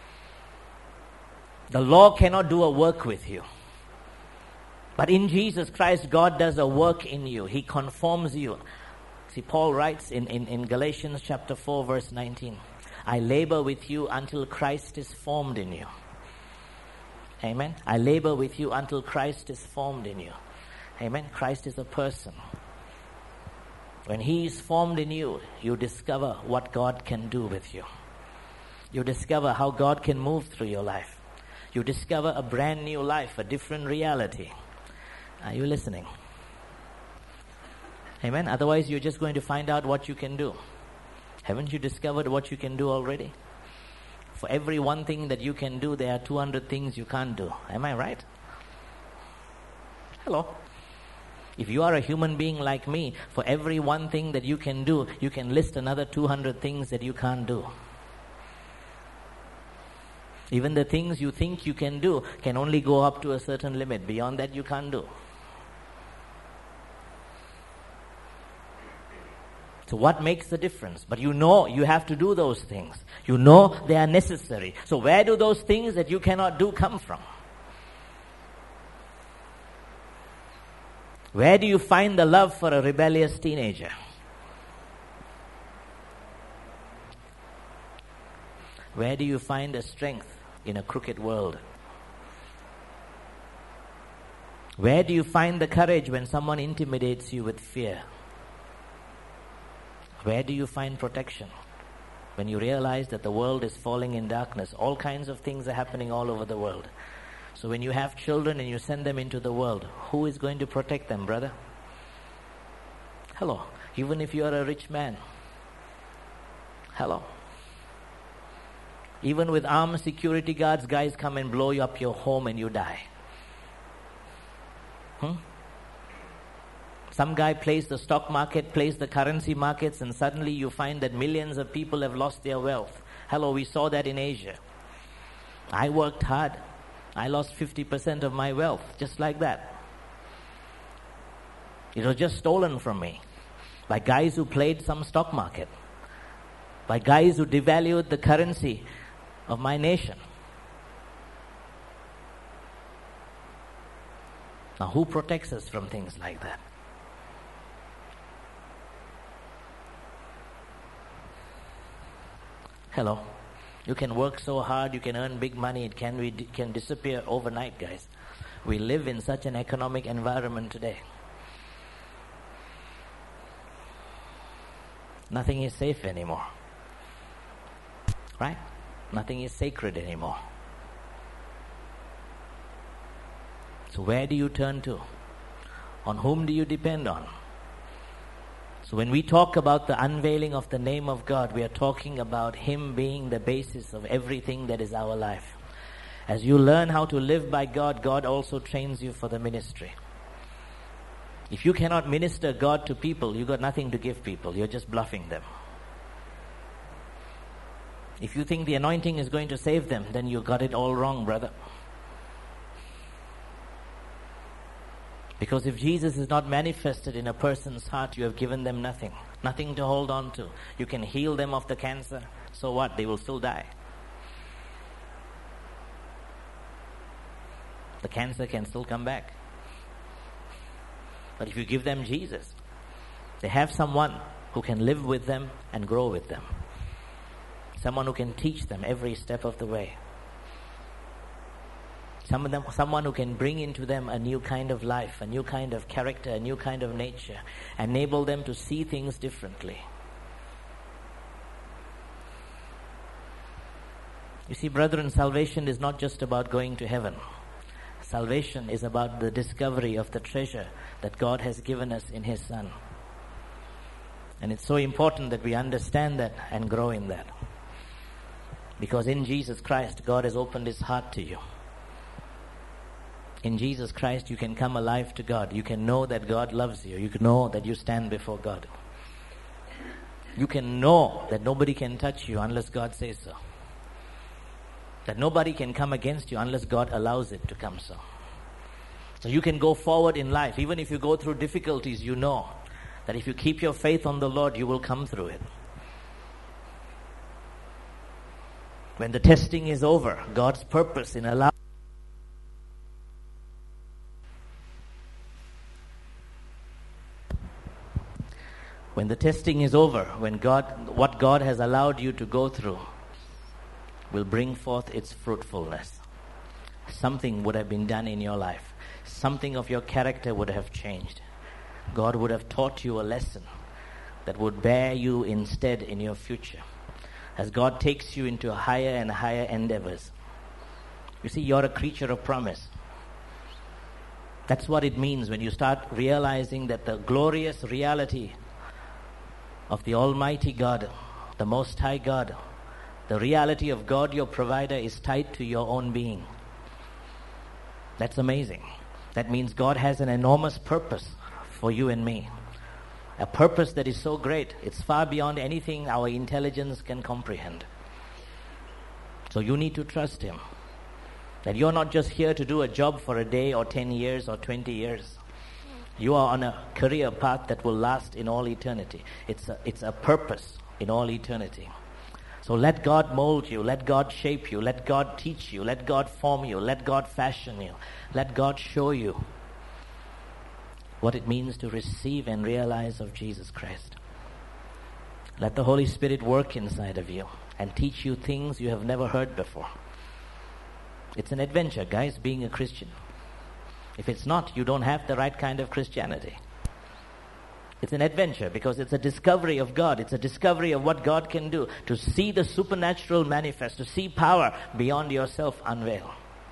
The law cannot do a work with you. But in Jesus Christ, God does a work in you. He conforms you. See, Paul writes in, in, in Galatians chapter four verse nineteen, I labor with you until Christ is formed in you. Amen. I labor with you until Christ is formed in you. Amen. Christ is a person. When He is formed in you, you discover what God can do with you. You discover how God can move through your life. You discover a brand new life, a different reality. Are you listening? Amen. Otherwise, you're just going to find out what you can do. Haven't you discovered what you can do already? For every one thing that you can do, there are two hundred things you can't do. Am I right? Hello. If you are a human being like me, for every one thing that you can do, you can list another two hundred things that you can't do. Even the things you think you can do can only go up to a certain limit. Beyond that, you can't do. So what makes the difference? But you know you have to do those things. You know they are necessary. So where do those things that you cannot do come from? Where do you find the love for a rebellious teenager? Where do you find the strength in a crooked world? Where do you find the courage when someone intimidates you with fear? Where do you find protection when you realize that the world is falling in darkness? All kinds of things are happening all over the world. So when you have children and you send them into the world, who is going to protect them, brother? Hello. Even if you are a rich man. Hello. Even with armed security guards, guys come and blow you up your home and you die. Hmm? Some guy plays the stock market, plays the currency markets, and suddenly you find that millions of people have lost their wealth. Hello, we saw that in Asia. I worked hard. I lost fifty percent of my wealth, just like that. It was just stolen from me by guys who played some stock market, by guys who devalued the currency of my nation. Now, who protects us from things like that? Hello. You can work so hard, you can earn big money, it can, be, can disappear overnight, guys. We live in such an economic environment today. Nothing is safe anymore. Right? Nothing is sacred anymore. So where do you turn to? On whom do you depend on? So when we talk about the unveiling of the name of God, we are talking about Him being the basis of everything that is our life. As you learn how to live by God, God also trains you for the ministry. If you cannot minister God to people, you've got nothing to give people. You're just bluffing them. If you think the anointing is going to save them, then you got it all wrong, brother. Because if Jesus is not manifested in a person's heart, you have given them nothing. Nothing to hold on to. You can heal them of the cancer. So what? They will still die. The cancer can still come back. But if you give them Jesus, they have someone who can live with them and grow with them. Someone who can teach them every step of the way. Some of them, someone who can bring into them a new kind of life, a new kind of character, a new kind of nature, enable them to see things differently. You see, brethren, salvation is not just about going to heaven. Salvation is about the discovery of the treasure that God has given us in His Son. And it's so important that we understand that and grow in that. Because in Jesus Christ, God has opened His heart to you. In Jesus Christ, you can come alive to God. You can know that God loves you. You can know that you stand before God. You can know that nobody can touch you unless God says so. That nobody can come against you unless God allows it to come so. So you can go forward in life. Even if you go through difficulties, you know that if you keep your faith on the Lord, you will come through it. When the testing is over, God's purpose in allowing When the testing is over, when God, what God has allowed you to go through will bring forth its fruitfulness. Something would have been done in your life. Something of your character would have changed. God would have taught you a lesson that would bear you instead in your future. As God takes you into higher and higher endeavors. You see, you're a creature of promise. That's what it means when you start realizing that the glorious reality of the Almighty God, the Most High God, the reality of God, your provider, is tied to your own being. That's amazing. That means God has an enormous purpose for you and me. A purpose that is so great, it's far beyond anything our intelligence can comprehend. So you need to trust Him. That you're not just here to do a job for a day or ten years or twenty years. You are on a career path that will last in all eternity. It's a, it's a purpose in all eternity. So let God mold you. Let God shape you. Let God teach you. Let God form you. Let God fashion you. Let God show you what it means to receive and realize of Jesus Christ. Let the Holy Spirit work inside of you and teach you things you have never heard before. It's an adventure, guys, being a Christian. If it's not, you don't have the right kind of Christianity. It's an adventure because it's a discovery of God. It's a discovery of what God can do. To see the supernatural manifest, to see power beyond yourself unveil.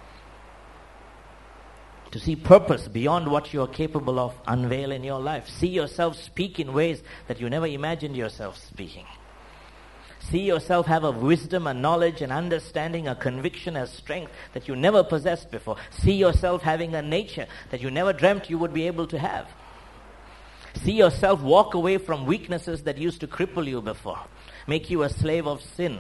To see purpose beyond what you are capable of unveil in your life. See yourself speak in ways that you never imagined yourself speaking. See yourself have a wisdom, a knowledge, an understanding, a conviction, a strength that you never possessed before. See yourself having a nature that you never dreamt you would be able to have. See yourself walk away from weaknesses that used to cripple you before, make you a slave of sin.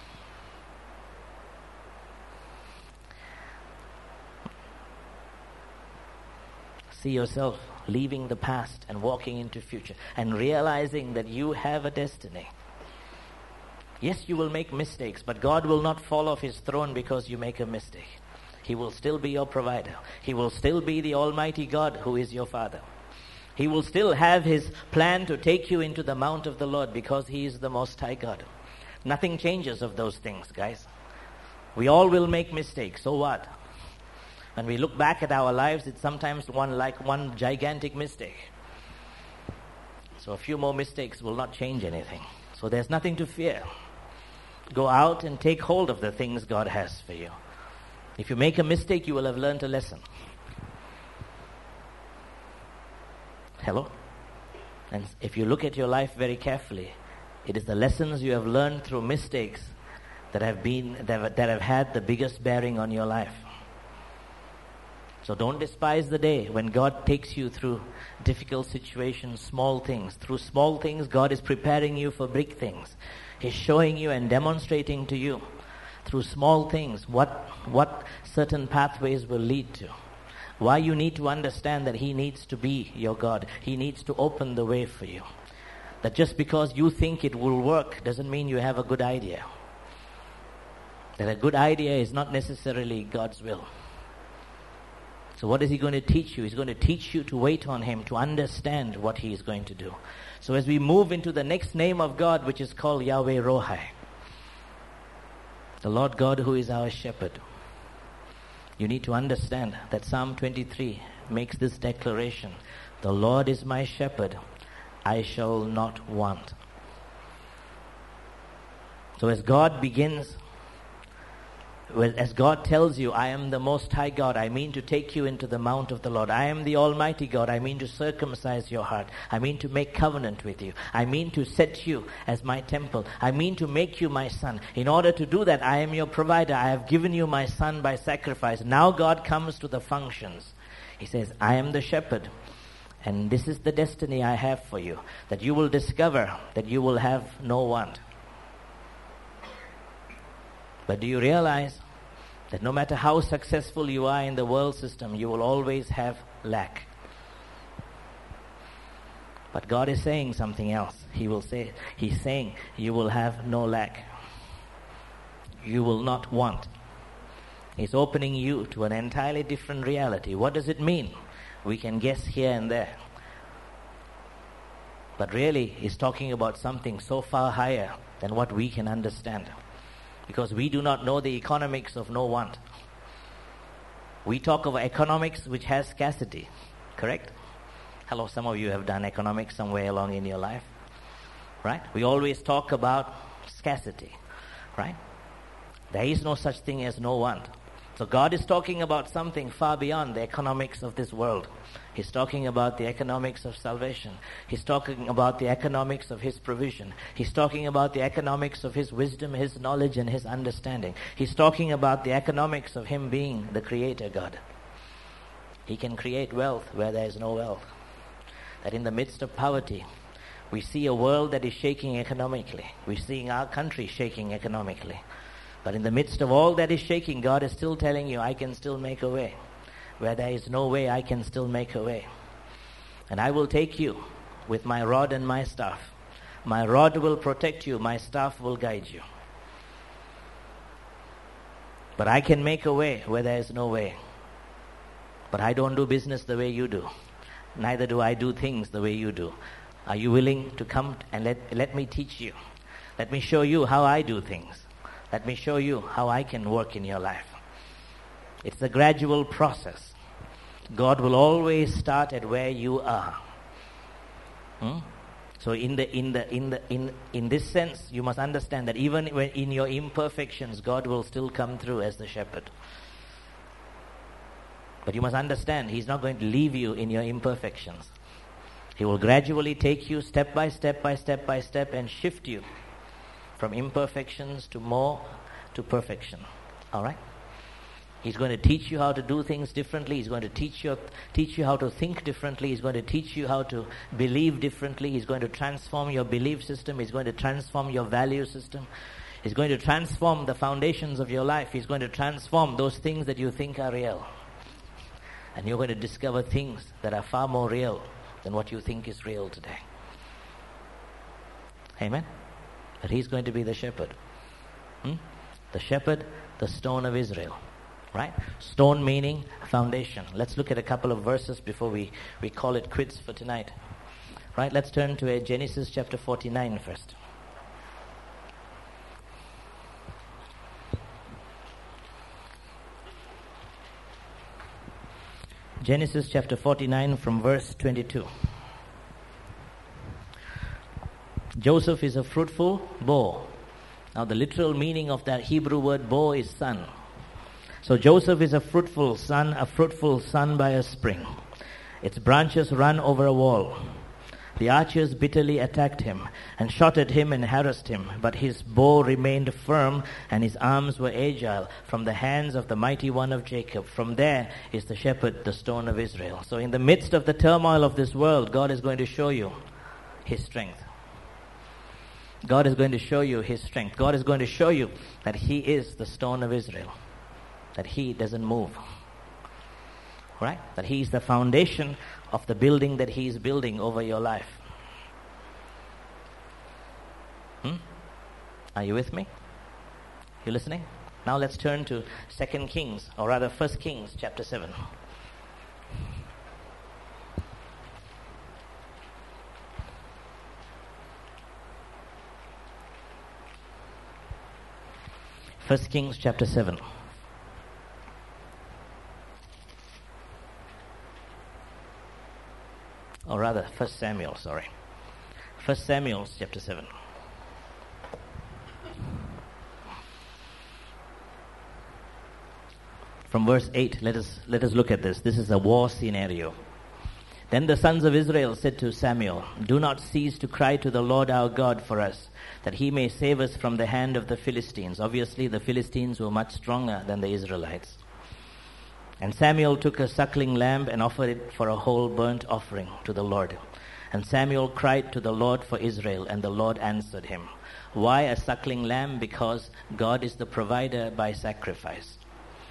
See yourself leaving the past and walking into future and realizing that you have a destiny. Yes, you will make mistakes, but God will not fall off His throne because you make a mistake. He will still be your provider. He will still be the Almighty God who is your Father. He will still have His plan to take you into the mount of the Lord because He is the Most High God. Nothing changes of those things, guys. We all will make mistakes. So what? When we look back at our lives, it's sometimes one like one gigantic mistake. So a few more mistakes will not change anything. So there's nothing to fear. Go out and take hold of the things God has for you. If you make a mistake, you will have learned a lesson. Hello? And if you look at your life very carefully, it is the lessons you have learned through mistakes that have been that have, that have had the biggest bearing on your life. So don't despise the day when God takes you through difficult situations, small things. Through small things, God is preparing you for big things. He's showing you and demonstrating to you through small things what what certain pathways will lead to. Why you need to understand that He needs to be your God. He needs to open the way for you. That just because you think it will work doesn't mean you have a good idea. That a good idea is not necessarily God's will. So what is He going to teach you? He's going to teach you to wait on Him, to understand what He is going to do. So as we move into the next name of God, which is called Yahweh Rohi, the Lord God who is our shepherd, you need to understand that Psalm twenty-three makes this declaration: the Lord is my shepherd, I shall not want. So as God begins As God tells you, I am the Most High God, I mean to take you into the mount of the Lord. I am the Almighty God, I mean to circumcise your heart. I mean to make covenant with you. I mean to set you as my temple. I mean to make you my son. In order to do that, I am your provider. I have given you my son by sacrifice. Now God comes to the functions. He says, I am the shepherd. And this is the destiny I have for you. That you will discover that you will have no want. But do you realize That no matter how successful you are in the world system, you will always have lack. But God is saying something else. He will say, He's saying, you will have no lack. You will not want. He's opening you to an entirely different reality. What does it mean? We can guess here and there. But really, He's talking about something so far higher than what we can understand. Because we do not know the economics of no want. We talk of economics which has scarcity. Correct? Hello, some of you have done economics somewhere along in your life. Right? We always talk about scarcity. Right? There is no such thing as no want. So God is talking about something far beyond the economics of this world. He's talking about the economics of salvation. He's talking about the economics of His provision. He's talking about the economics of His wisdom, His knowledge, and His understanding. He's talking about the economics of Him being the Creator God. He can create wealth where there is no wealth. That in the midst of poverty, we see a world that is shaking economically. We're seeing our country shaking economically. But in the midst of all that is shaking, God is still telling you, I can still make a way. Where there is no way, I can still make a way. And I will take you with my rod and my staff. My rod will protect you, my staff will guide you. But I can make a way where there is no way. But I don't do business the way you do. Neither do I do things the way you do. Are you willing to come and let, let me teach you? Let me show you how I do things. Let me show you how I can work in your life. It's a gradual process. God will always start at where you are. Hmm? So in the in the in the in in this sense, you must understand that even when in your imperfections, God will still come through as the shepherd. But you must understand, He's not going to leave you in your imperfections. He will gradually take you step by step by step by step and shift you from imperfections to more to perfection. All right? He's going to teach you how to do things differently. He's going to teach you teach you how to think differently. He's going to teach you how to believe differently. He's going to transform your belief system. He's going to transform your value system. He's going to transform the foundations of your life. He's going to transform those things that you think are real. And you're going to discover things that are far more real than what you think is real today. Amen? But He's going to be the shepherd. Hmm? The shepherd, the stone of Israel. Right? Stone meaning foundation. Let's look at a couple of verses before we, we call it quits for tonight. Right? Let's turn to uh, Genesis chapter forty-nine first. Genesis chapter forty-nine from verse twenty-two. Joseph is a fruitful bow. Now the literal meaning of that Hebrew word bow is son. So Joseph is a fruitful son, a fruitful son by a spring. Its branches run over a wall. The archers bitterly attacked him and shot at him and harassed him, but his bow remained firm and his arms were agile from the hands of the mighty one of Jacob. From there is the shepherd, the stone of Israel. So in the midst of the turmoil of this world, God is going to show you His strength. God is going to show you His strength. God is going to show you that He is the stone of Israel. That He doesn't move. Right? That He is the foundation of the building that He is building over your life. Hmm? Are you with me? You listening? Now let's turn to Second Kings, or rather First Kings chapter seven. First Kings chapter seven. Or rather, First Samuel, sorry. First Samuel chapter seven. From verse eight, let us let us look at this. This is a war scenario. Then the sons of Israel said to Samuel, "Do not cease to cry to the Lord our God for us, that He may save us from the hand of the Philistines." Obviously, the Philistines were much stronger than the Israelites. And Samuel took a suckling lamb and offered it for a whole burnt offering to the Lord. And Samuel cried to the Lord for Israel, and the Lord answered him. Why a suckling lamb? Because God is the provider by sacrifice.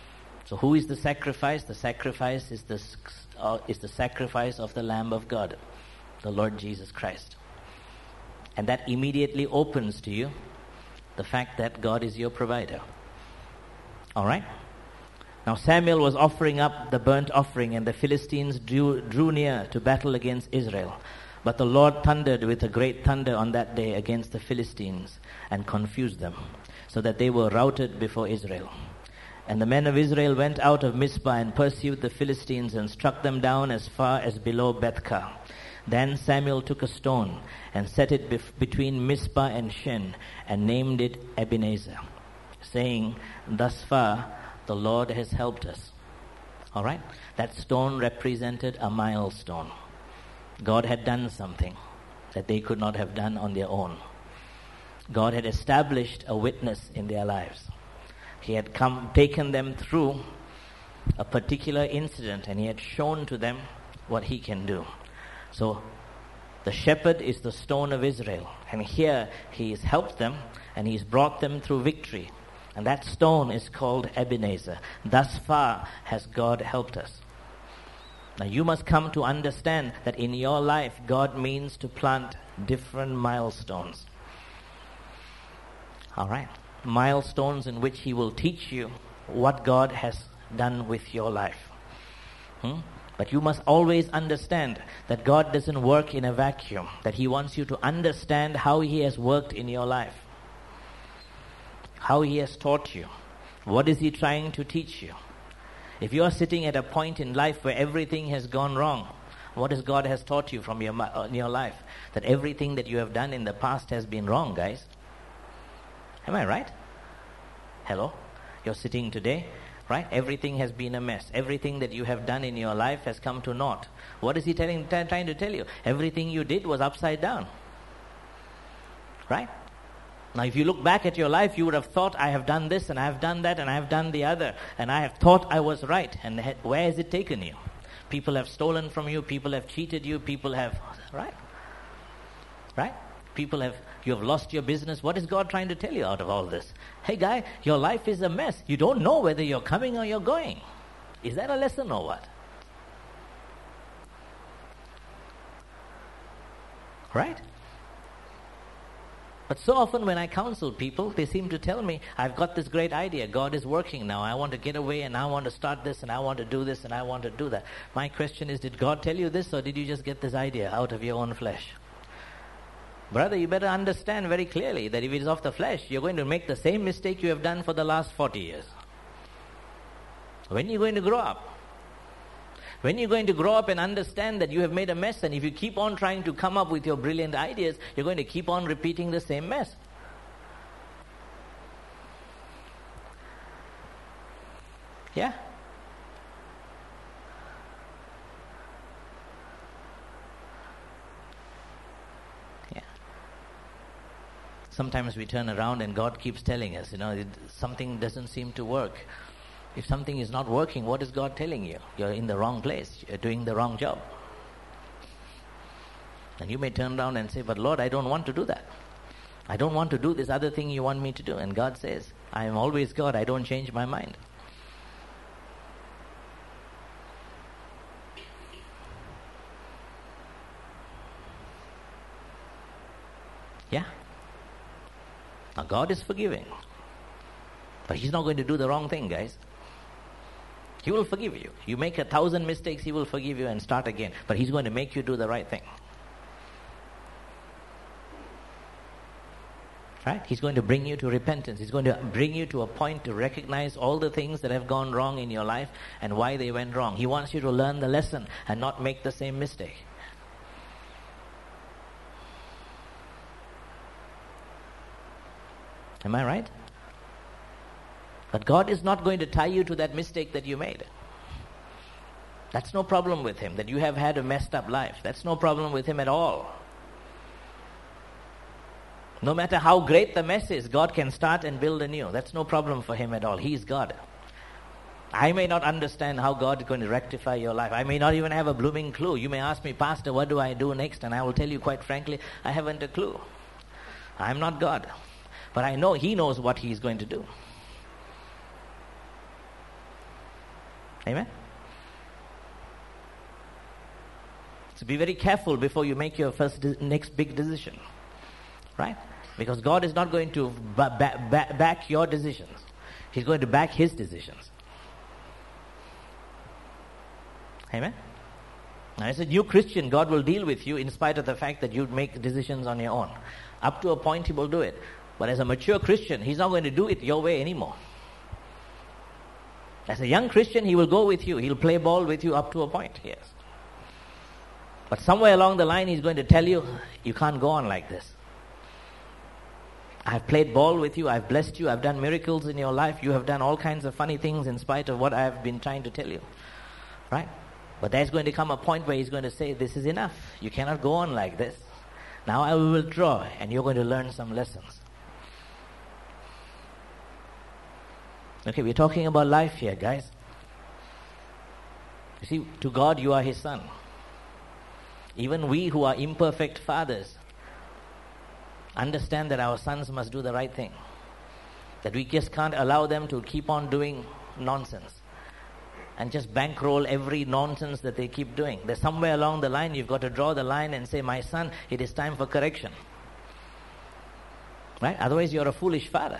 So who is the sacrifice? The sacrifice is the, uh, is the sacrifice of the Lamb of God, the Lord Jesus Christ. And that immediately opens to you the fact that God is your provider. All right? Now Samuel was offering up the burnt offering, and the Philistines drew, drew near to battle against Israel. But the Lord thundered with a great thunder on that day against the Philistines and confused them, so that they were routed before Israel. And the men of Israel went out of Mizpah and pursued the Philistines and struck them down as far as below Bethkar. Then Samuel took a stone and set it bef- between Mizpah and Shen and named it Ebenezer, saying, "Thus far the Lord has helped us." All right? That stone represented a milestone. God had done something that they could not have done on their own. God had established a witness in their lives. He had come, taken them through a particular incident, and he had shown to them what he can do. So the shepherd is the stone of Israel, and here he has helped them and he's brought them through victory. And that stone is called Ebenezer. Thus far has God helped us. Now you must come to understand that in your life, God means to plant different milestones. All right? Milestones in which he will teach you what God has done with your life. Hmm? But you must always understand that God doesn't work in a vacuum, that he wants you to understand how he has worked in your life, how he has taught you. What is he trying to teach you? If you are sitting at a point in life where everything has gone wrong, what is God has taught you from your, uh, in your life? That everything that you have done in the past has been wrong, guys. Am I right? Hello? You're sitting today, right? Everything has been a mess. Everything that you have done in your life has come to naught. What is he telling, t- trying to tell you? Everything you did was upside down. Right? Now, if you look back at your life, you would have thought, I have done this and I have done that and I have done the other. And I have thought I was right. And where has it taken you? People have stolen from you. People have cheated you. People have, right? Right? People have, you have lost your business. What is God trying to tell you out of all this? Hey guy, your life is a mess. You don't know whether you're coming or you're going. Is that a lesson or what? Right? But so often when I counsel people, they seem to tell me, I've got this great idea. God is working now. I want to get away and I want to start this and I want to do this and I want to do that. My question is, did God tell you this or did you just get this idea out of your own flesh? Brother, you better understand very clearly that if it is of the flesh, you're going to make the same mistake you have done for the last forty years. When are you going to grow up? When you're going to grow up and understand that you have made a mess, and if you keep on trying to come up with your brilliant ideas, you're going to keep on repeating the same mess. Yeah? Yeah. Sometimes we turn around and God keeps telling us, you know, it, something doesn't seem to work. If something is not working, what is God telling you? You're in the wrong place. You're doing the wrong job. And you may turn around and say, but Lord, I don't want to do that. I don't want to do this other thing you want me to do. And God says, I am always God. I don't change my mind. Yeah. Now God is forgiving. But he's not going to do the wrong thing, guys. He will forgive you. You make a thousand mistakes, he will forgive you and start again. But he's going to make you do the right thing. Right? He's going to bring you to repentance. He's going to bring you to a point to recognize all the things that have gone wrong in your life and why they went wrong. He wants you to learn the lesson and not make the same mistake. Am I right? But God is not going to tie you to that mistake that you made. That's no problem with him, that you have had a messed up life. That's no problem with him at all. No matter how great the mess is, God can start and build anew. That's no problem for him at all. He's God. I may not understand how God is going to rectify your life. I may not even have a blooming clue. You may ask me, Pastor, what do I do next? And I will tell you quite frankly, I haven't a clue. I'm not God. But I know he knows what he's going to do. Amen? So be very careful before you make your first de- next big decision. Right? Because God is not going to ba- ba- ba- back your decisions. He's going to back His decisions. Amen? Now, as a new Christian, God will deal with you in spite of the fact that you make decisions on your own. Up to a point, He will do it. But as a mature Christian, He's not going to do it your way anymore. As a young Christian, He will go with you. He'll play ball with you up to a point, yes. But somewhere along the line, He's going to tell you, you can't go on like this. I've played ball with you. I've blessed you. I've done miracles in your life. You have done all kinds of funny things in spite of what I've been trying to tell you. Right? But there's going to come a point where He's going to say, this is enough. You cannot go on like this. Now I will withdraw, and you're going to learn some lessons. Okay, we're talking about life here, guys. You see, to God you are His son. Even we who are imperfect fathers understand that our sons must do the right thing. That we just can't allow them to keep on doing nonsense and just bankroll every nonsense that they keep doing. There's somewhere along the line you've got to draw the line and say, my son, it is time for correction. Right? Otherwise you're a foolish father.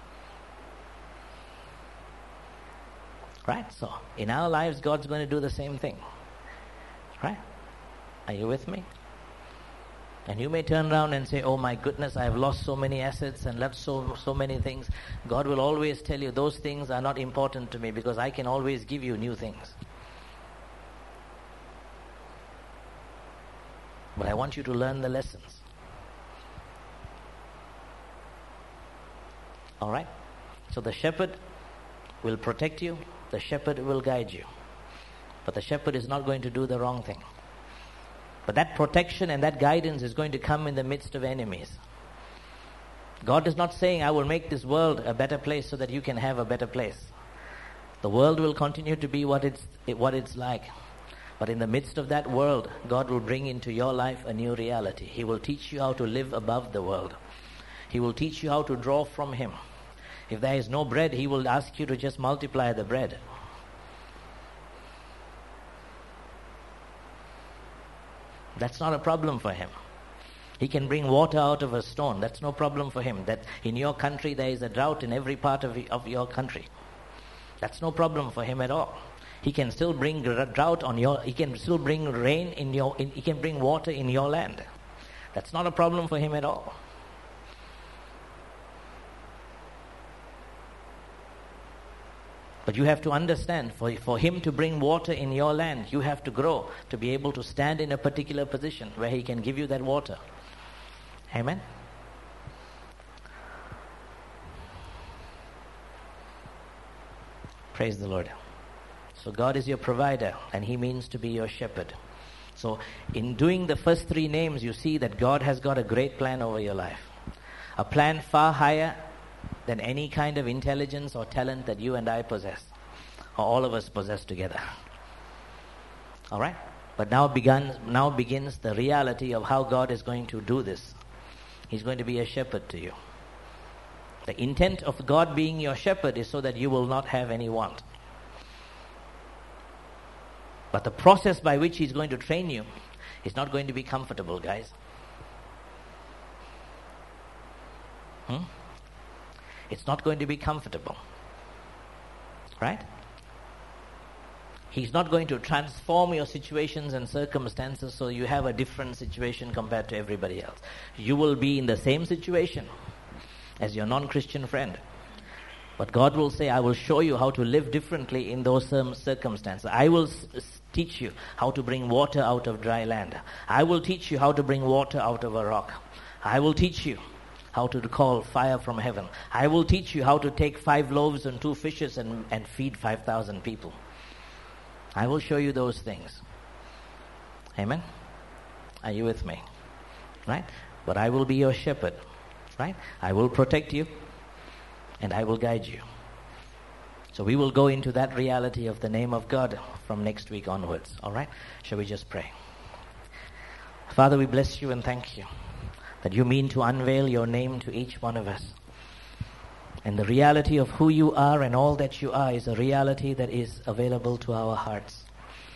Right? So, in our lives, God's going to do the same thing. Right? Are you with me? And you may turn around and say, oh my goodness, I've lost so many assets and left so so many things. God will always tell you, those things are not important to me because I can always give you new things. But I want you to learn the lessons. Alright? So the shepherd will protect you. The shepherd will guide you. But the shepherd is not going to do the wrong thing. But that protection and that guidance is going to come in the midst of enemies. God is not saying, I will make this world a better place so that you can have a better place. The world will continue to be what it's, what it's like. But in the midst of that world, God will bring into your life a new reality. He will teach you how to live above the world. He will teach you how to draw from Him. If there is no bread, He will ask you to just multiply the bread. That's not a problem for Him. He can bring water out of a stone. That's no problem for Him. That in your country there is a drought in every part of, of your country. That's no problem for Him at all. He can still bring drought on your, He can still bring rain in your, in, He can bring water in your land. That's not a problem for Him at all. But you have to understand, for, for Him to bring water in your land, you have to grow to be able to stand in a particular position where He can give you that water. Amen? Praise the Lord. So God is your provider and He means to be your shepherd. So in doing the first three names, you see that God has got a great plan over your life. A plan far higher than any kind of intelligence or talent that you and I possess, or all of us possess together. All right? But now begun, now begins the reality of how God is going to do this. He's going to be a shepherd to you. The intent of God being your shepherd is so that you will not have any want. But the process by which He's going to train you is not going to be comfortable, guys. Hmm? It's not going to be comfortable. Right? He's not going to transform your situations and circumstances so you have a different situation compared to everybody else. You will be in the same situation as your non-Christian friend. But God will say, I will show you how to live differently in those circumstances. I will s- teach you how to bring water out of dry land. I will teach you how to bring water out of a rock. I will teach you how to call fire from heaven. I will teach you how to take five loaves and two fishes and, and feed five thousand people. I will show you those things. Amen? Are you with me? Right? But I will be your shepherd. Right? I will protect you and I will guide you. So we will go into that reality of the name of God from next week onwards. All right? Shall we just pray? Father, we bless you and thank you that you mean to unveil your name to each one of us. And the reality of who you are and all that you are is a reality that is available to our hearts.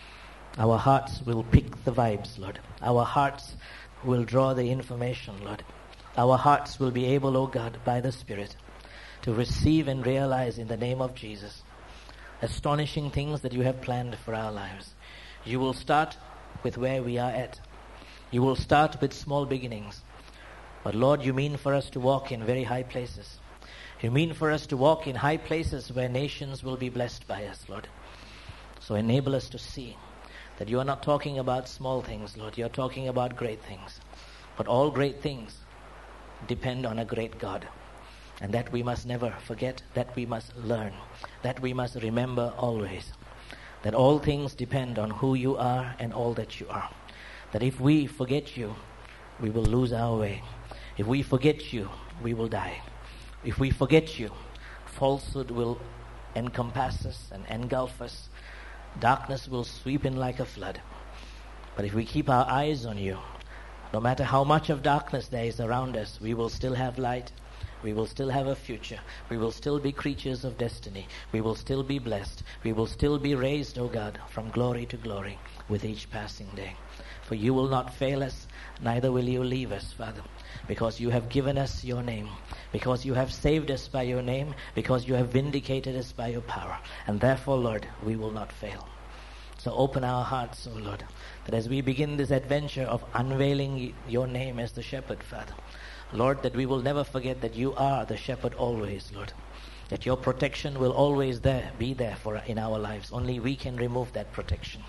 Our hearts will pick the vibes, Lord. Our hearts will draw the information, Lord. Our hearts will be able, oh God, by the Spirit, to receive and realize in the name of Jesus astonishing things that you have planned for our lives. You will start with where we are at. You will start with small beginnings. But Lord, you mean for us to walk in very high places. You mean for us to walk in high places where nations will be blessed by us, Lord. So enable us to see that you are not talking about small things, Lord. You are talking about great things. But all great things depend on a great God. And that we must never forget, that we must learn, that we must remember always. That all things depend on who you are and all that you are. That if we forget you, we will lose our way. If we forget you, we will die. If we forget you, falsehood will encompass us and engulf us. Darkness will sweep in like a flood. But if we keep our eyes on you, no matter how much of darkness there is around us, we will still have light. We will still have a future. We will still be creatures of destiny. We will still be blessed. We will still be raised, O God, from glory to glory with each passing day. For you will not fail us, neither will you leave us, Father, because you have given us your name, because you have saved us by your name, because you have vindicated us by your power. And therefore, Lord, we will not fail. So open our hearts, O Lord, that as we begin this adventure of unveiling your name as the shepherd, Father, Lord, that we will never forget that you are the shepherd always, Lord. That your protection will always there be there for in our lives. Only we can remove that protection.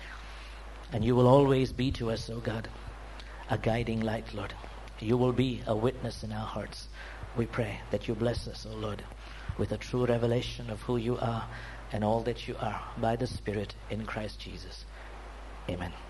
And you will always be to us, O God, a guiding light, Lord. You will be a witness in our hearts. We pray that you bless us, O Lord, with a true revelation of who you are and all that you are by the Spirit in Christ Jesus. Amen.